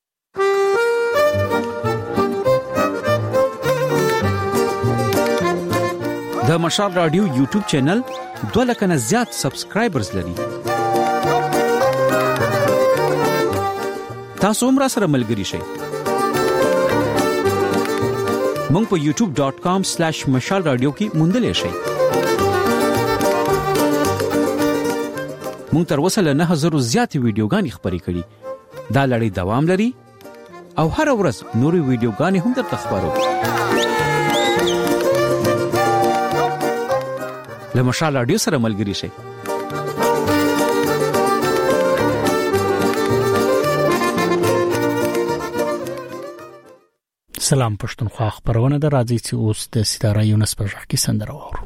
د مشال رادیو یوټیوب چینل دوه لک نه زیات سبسکرایبرز لري. تاسو هم را سره ملګري شئ. مونږ په یوټیوب ډاٹ کام سلیش مشال رادیو کې موندلې شئ. مونږ تر اوسه له نه هزارو زیاتې ویډیوګانې خپرې کړي. دا لړۍ دوام لري او هر ورځ نورې ویډیوګانې هم درته خپرو. له مشال رادیو سره ملګري شئ.
سلام پښتونخوا خبرونه د راځي چې اوس د ستاره یونس په ځخ کې سندره وورو.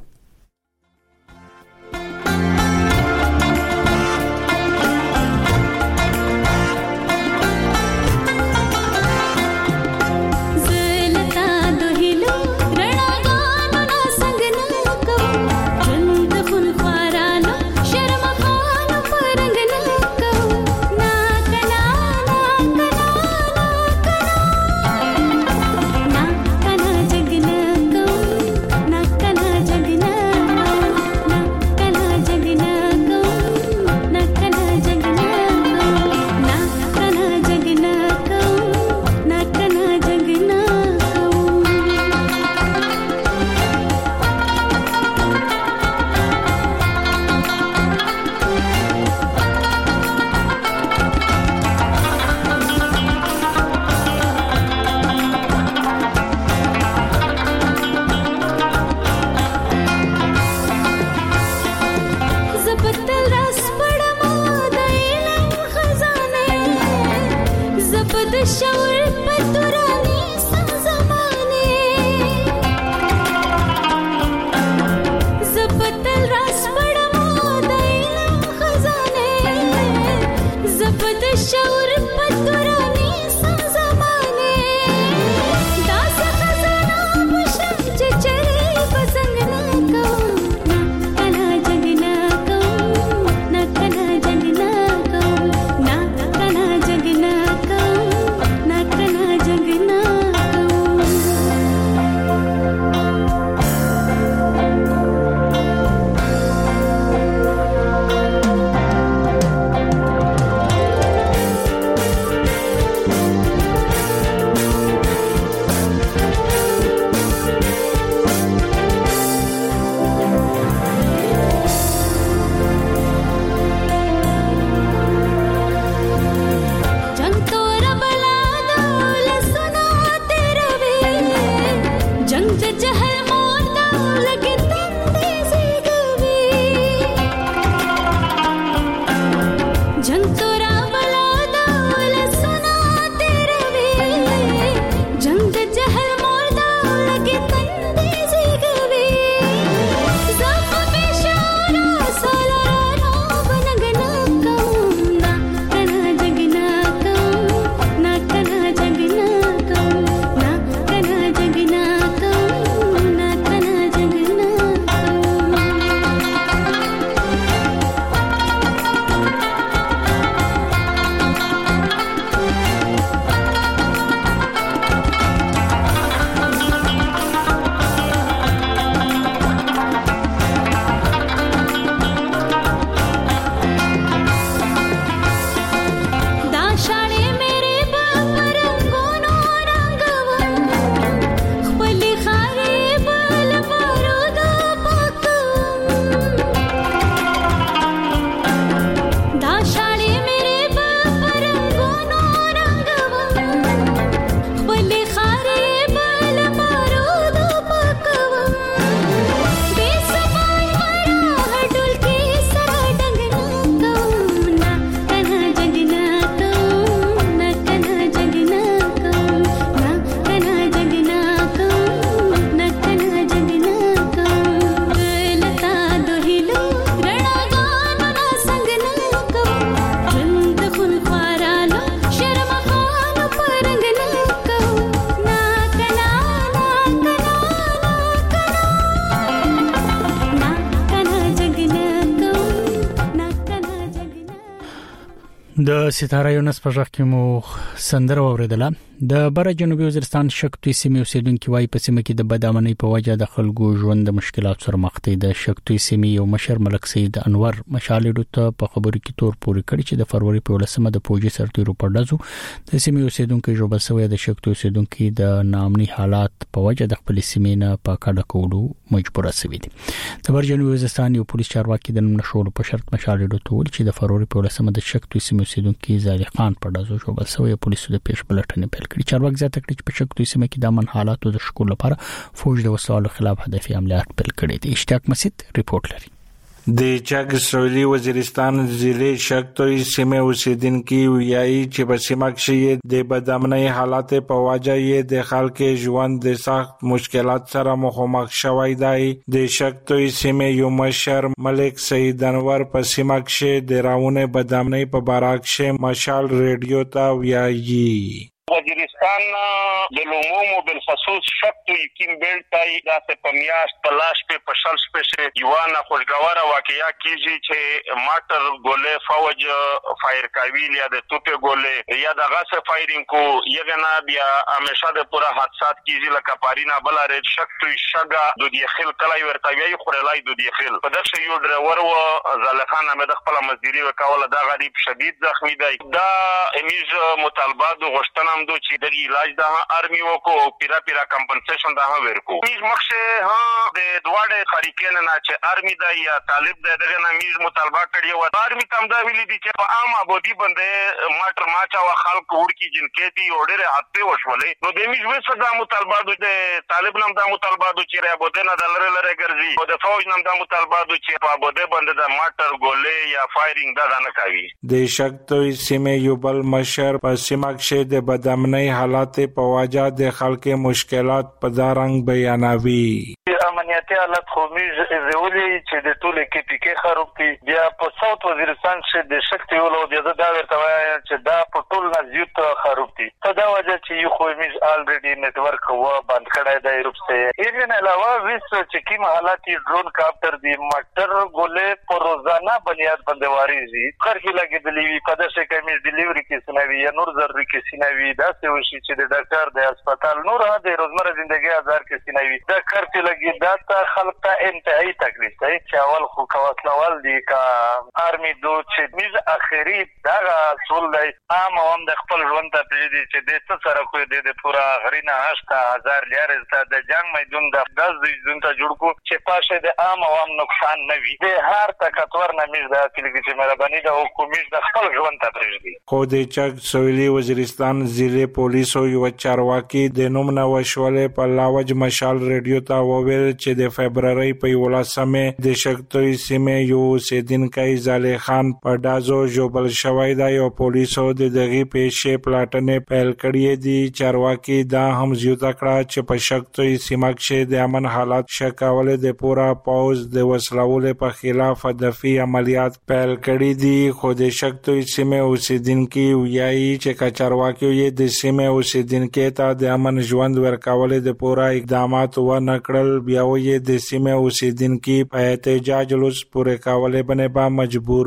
د ستاره یونس په ځخ کې مو سندره اوریدله د بر جنوبي وزیرستان شکتوي سیمې اوسیدونکو وايي په سیمه کې د بدامنۍ په وجه د خلکو ژوند د مشکلات سره مخ دي د شکتوي سیمې یو مشر ملک سید انور مشالډو ته په خبرو کې تور پوري کړی چې د فروری په ولسمه د پوجي سرتیرو په ډزو د سیمې اوسیدونکو جوړ شوی د شکتوي اوسیدونکو د نامني حالات په وجه د خپل سیمې نه په کډه کولو مجبور شوی دي د بر جنوبي وزیرستان یو پولیس چارواکي د نشولو په شرط مشالډو ته ویل چې د فروری په ولسمه د شکتوي سیمې اوسیدونکو زالي خان په ډزو جوړ شوی پولیسو د پیښ بلټنې پیل کړې چارواکي زیاته کړي چې په شکتوي سیمه کې د امن حالاتو د شکول لپاره فوج د وسلو خلاف هدفي عملیات پیل کړي دي اشتیاق مسید ریپورت لري
د چاګ سویلي وزیرستان ضلع شکتوي سیمه اوسیدونکو ویایي چې په سیمه کې د بدامنۍ حالات په وجه یې د خلکو ژوند د سخت مشکلات سره مخامخ شوی دی د شکتوي سیمه یو مشر ملک سید انور په سیمه کې د راونه بدامنۍ په باره کې مشال ریډیو ته ویایي
وزیرستان د لوموم بالخصوص شکتوي کیم بیلټای د سپمیاش پلاش په پشل سپیشه یوانه خوشګواره واقعیا کیږي چې ماټر ګولې فوج فایر کوي یا د توپه ګولې یا د غاس فایرینګ کو یګنا بیا همیشه د پورا حادثات کیږي لکه پارینا بلاره شکتوي شګه د دې خل کلای ورته وی خورلای د دې خل په دغه یو ډرایور و زلخان احمد خپل مزدوري وکوله دا غریب شدید زخمی دی دا امیز مطالبات غوښتنه دو چې د علاج د ارمي وکو پیرا پیرا کمپنسیشن دا ورکو میز مخشه ها د دواړه فریقین نه چې ارمي دا یا طالب د دغه نه میز مطالبه کړی و ارمي تم دا ویلي دي چې په عام ابودي باندې ماټر ماچا او خلک ورکی جنکې دي اورډر هاته وشولې نو د میز وسه دا مطالبه د طالب نام دا مطالبه چې را بده نه دلره لره ګرځي او د فوج نام دا مطالبه چې په ابوده باندې د ماټر ګولې یا فایرینګ دا نه کوي
د شکتوي سیمه یو بل مشر په سیمه کې د بدامنۍ حالات په وجه د خلکو مشکلات په دارنګ بیانوي
امنیتي حالت خو میز زولي چې د ټولې کې پکې خرابتي بیا په ساوث وزیرستان کې د شکتوي ولودي دا ورته وایي چې دا په ټول نزيوت خرابتي په دا وجه چې یو خو میز الریډي نت ورک و بند کړای دی روپسه یې نه علاوه ویس چې کوم حالات ډرون کاپټر دی ماټر ګولې په روزانه بنیاد باندې واريزي خرخي لګېدلې وي په داسې کې میز ډیلیوري کې سنوي یا نور ضروري کې سنوي دا څه وشي چې د ډاکټر د هسپتال نور د روزمره ژوندۍ هزار کې سنوي دا خرڅ لګي دا ته خلک ته انتهایی تکلیف دی چې اول خو کواسلوال دی کا ارمي دو چې میز اخري دا ټول دی عام هم د خپل ژوند ته دی چې د څه سره کوی د پورا غرینا هشت هزار لیار د جنگ میدون د داس د ژوند ته جوړ کو چې پاشه د عام هم نقصان نه وي د هر تکتور نه میز د کلیږي چې مهرباني د حکومت د خپل ژوند ته دی
خو د چک سویلي وزیرستان ضلع پولیسو یو چارواکي د نوم نو شولې په لاوج مشال ریډیو ته وویل چې د فبرवरी په ولسمه د شکتوي سیمه یو سیدنکای زالي خان په دازو جوبل شوی دی او پولیسو د دغه پیښې پلاټنې پیل کړې دي چارواکي دا هم زیاته کړه چې په شکتوي سیمه کې د امن حالات شکاول د پورا پاوز د وسلولې په خلاف دفي عملیات پیل کړې دي خو د شکتوي سیمه اوسیدونکو ویایي چې چارواکي یې د سیمه اوسیدونکو ته د امن ژوند ورکول د پورا اقدامات و نکړل بیا وې د سیمه اوسیدونکو په احتجاج لوس پورې کولې باندې با مجبور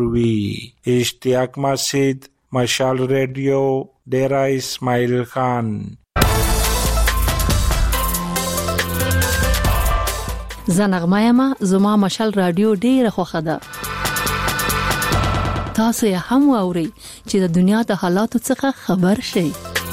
وي اشتیاق مسید مشال ریډیو ډیرا اسماعیل خان
زنغمایما زما مشال رادیو ډیره خوخه ده تاسو یې هم واورئ چې د دنیا د حالاتو څخه خبر شئ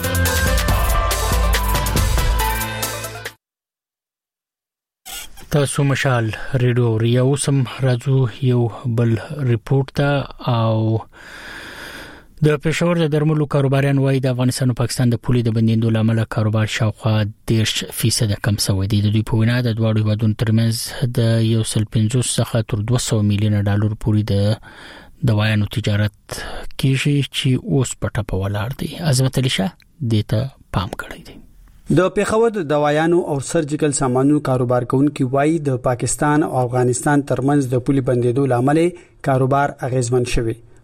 تاسو مشال ریډیو ریو سم راځو یو بل ریپورت ته او د پېښور د درملو کاروباريان وایي د افغانستان او پاکستان د پولي د بندیدو لامل کاروبار شاوخوا ډېر فیصد کم شوی دی د دوی په وینا د دواړو هیوادونو ترمنځ د یو سل پنځوس څخه تر دوه سوه میلیون ډالر پورې د دوايانو تجارت کیږي چې اوس په ټاپه ولاړ دی عظمت علي شاه دته پام کړی دی
د پیښور د دوايانو او سرجیکل سامانونو کاروبار کوونکي وایي د پاکستان او افغانستان ترمنځ د پولي بندیدو لامل کاروبار اغیزمن شوی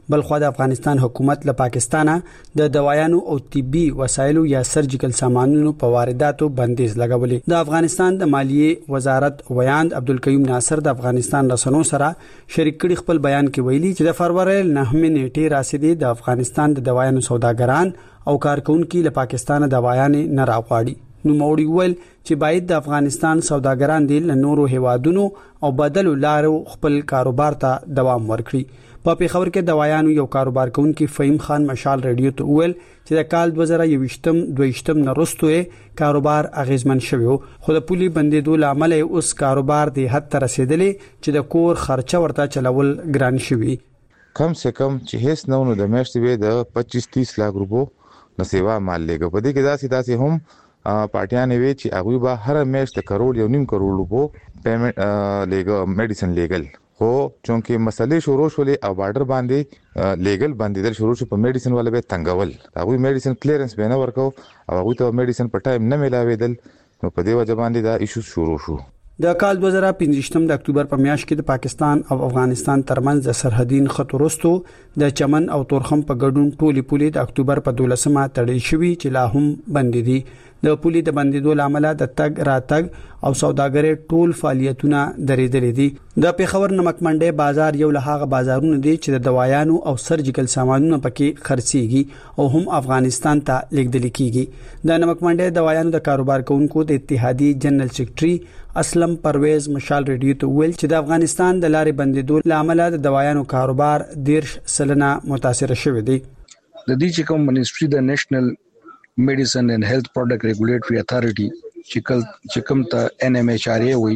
بلخو د افغانستان حکومت له پاکستانه د دوايانو او طبي وسایلو یا سرجیکل سامانونو په وارداتو بندیز لګولې. د افغانستان د مالیې وزارت ویاند عبدالقیوم ناصر د افغانستان رسنیو سره شریک کړي خپل بیان کې ویلي چې د فروری نهمې نیټې راسیدي د افغانستان د دوايانو سوداګران او کارکونکو له پاکستان د دوايانې نه راغواړي. نو موري ویل چې باید د افغانستان سوداګران د نورو هیوادونو او بدلو لارو خپل کاروبار ته دوام ورکړي. په پیښور کې دوايانو یو کاروبار کوونکی فهیم خان مشال رادیو ته ویل چې د کال دوه زره یوویشتم دویشتم نورستوې کاروبار اغیزمن شوی خو د پولي بندیدو لامل اوس کاروبار د حد ته رسیدلی چې د کور خرچه ورته چلول ګران شوی.
کم سے کم چې هیڅ نو د میاشتې وې د پچیس تیس لک روپو نسیوا مال لګو. په دې کې داسې داسې هم پارټیان وی چې هغه به هر میاشت کروڑ یو نیم کروڑ روپو پیمنٹ لګو میډیسن لیګل خو چونکه مسلې شروع شولې او بارډر باندې لیګل باندې شروع شو په میډیسن ول به تنګول هغه میډیسن کلیرنس به نه ورکو او هغه ته میډیسن په ټایم نه ملاویدل نو په دې وجه باندې دا ایشو شروع شو.
د کال دوه زره پنځه د اکتوبر په میاشت کې د پاکستان او افغانستان ترمنځ د سرحدین خط وروستو د چمن او تورخم په ګډون ټولي پولي د اکتوبر په دولسمه تړل شوی چې لا هم بند دي. د پولي د بندیدو لامل د تګ راتګ او سوداګرۍ ټول فعالیتونه درېدلې دي. د پیښور نمک منډي بازار یو له هغه بازارونو دی چې د دوايانو او سرجیکل سامانونو پکې خرڅيږي او هم افغانستان ته لیږدل کیږي. د نمک منډي دوايانو د کاروبار کوونکو د اتحادیې جنرال سیکریټري اسلم پرویز مشال رادیو ته ویل چې د افغانستان د لارې بندیدو لامل د دوايانو کاروبار ډیر سلنه متاثر شوی دی.
د دې چې کوم منیسټری د نېشنل میډیسن اینڈ هیلث پروډکټ ریګولیټری اتھارټي چې کل چې کوم ته ان ایم ایچ ار ای وي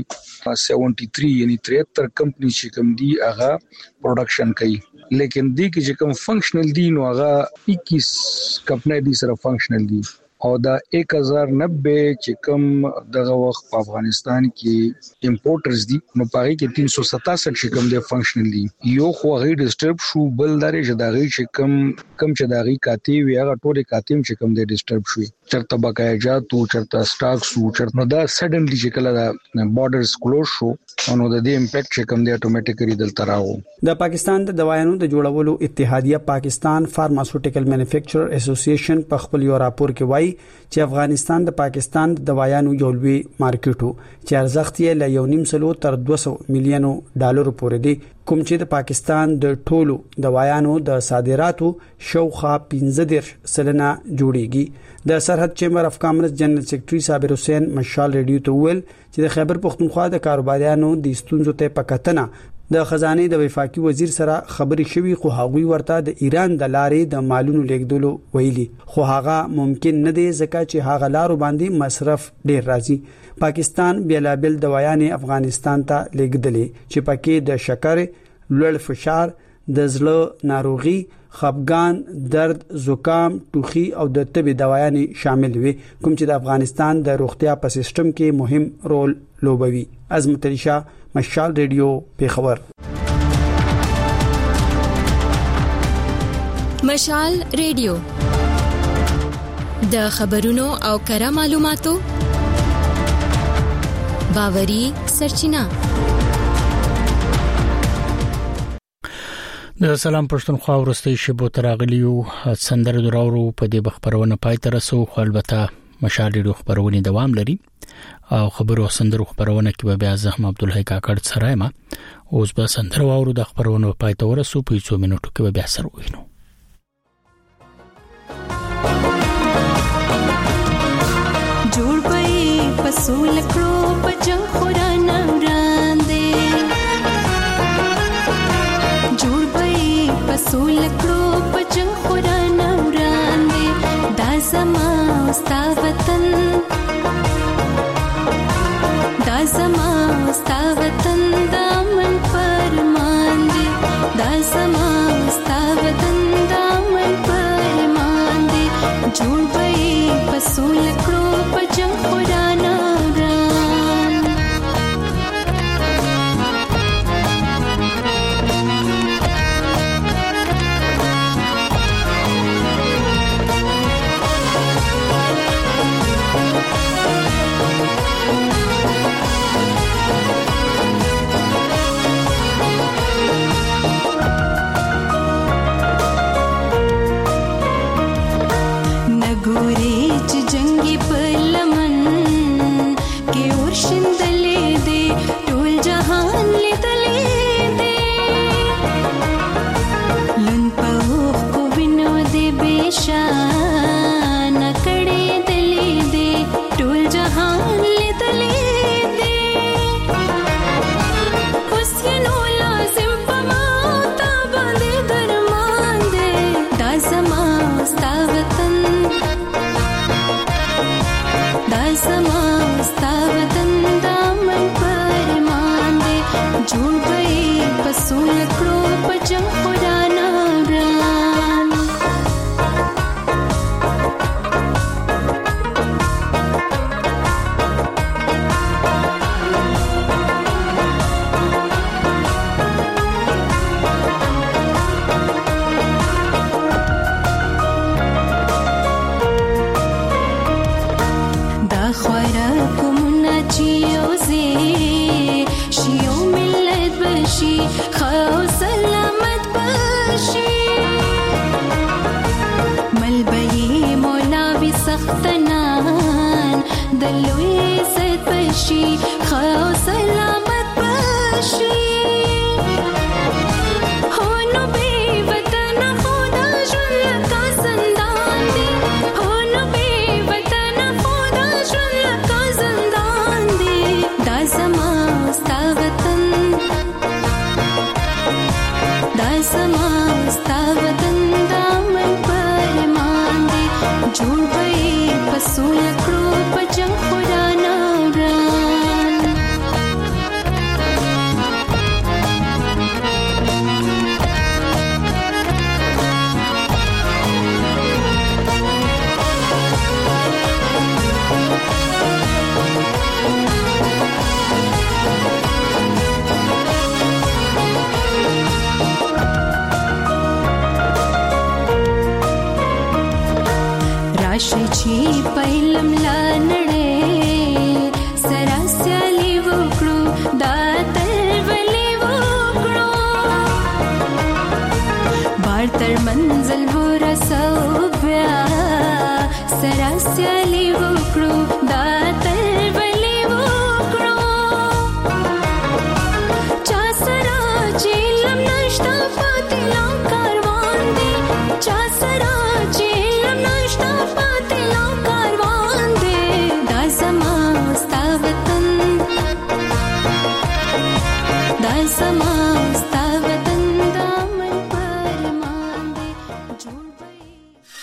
ستر یعنی تریهتر کمپنی چې کوم دی هغه پروډکشن کوي لیکن دی کې چې کوم فنکشنل دی نو هغه اکیس کمپنی دی سره فنکشنل دی او دا ایک ہزار نوے چې کوم دغه وخت په افغانستان کې امپورټرز دي نو پاره کې تین سو ستاسठ چې کوم د فنکشنل دي یو خو غي ډیسټرب شو بل درې چې دغه چې کوم کم چې دغه کاتی وی هغه ټول کاتیم چې کوم د ډیسټرب شوی چرته بقایجات او چرته سٹاک سو چرته نو دا سډنلی چې کله دا بارډرز کلوز شو نو د دې امپیکټ چې کوم دی اتوماتیکلی دلته راو.
د پاکستان د دوايانو د جوړولو اتحادیه پاکستان فارماسوټیکل مینوفیکچرر اسوسییشن په خپل یو راپور کې وایي چې افغانستان د پاکستان د دوايانو یو لوی مارکیټ چې ارزښت یې له یو نیم سلو تر دوه سوه میلیونو ډالر پورې دی کوم چې د پاکستان د ټولو دوايانو د صادراتو شوخه پنځه دېرش سلنه جوړیږي. د سرحد چیمبر اف کامرس جنرال سیکریټري صابر حسین مشال رادیو ته ویل چې د خیبر پختونخوا د کاروباریانو د ستونزو ته پکتنه د خزانه د وفاقي وزیر سره خبري شوی خو هغوی ورته د ایران د لارې د مالونو لیږدولو ویلي خو هغه ممکن نه دی ځکه چې هغه لارو باندې مصرف ډیر راځي. پاکستان بیلابل دوايانې افغانستان ته لیږدلې چې پکې د شکر لوړ فشار د زړه ناروغي خپګان درد زکام ټوخي او د طبي دوايانې شامل وي کوم چې د افغانستان د روغتیا په سیستم کې مهم رول لوبوي. عظمت علی مشال رادیو پیښور.
مشال رادیو د خبرونو او کره معلوماتو باوري سرچینه.
د سلام پښتونخوا ورستي شبو تراغلیو سندره دراورو په دې بخبرونه پای تر رسو خو البته مشال رادیو خبرونه دوام لري او خبرو سندرو خبرونه کې به بیا زحمت عبدالحی کاکړ سره ما اوس به سندره واورو د خبرونه پای ته ورسو په څو منټو کې به بیا سره وینو.
جوړ پي پسول کړو پجن خورانه وړاندې جوړ پي پسول کړو پجن خورانه وړاندې دا زما ستا وطن دا زما ستا وطن دا من فرمان دی دا زما ستا وطن دا من فرمان دی جوړ پي پسول کړو پجن خورانه سختنان د لوی عزت بشي خو سلامت بشي राशि छी पहिलम ला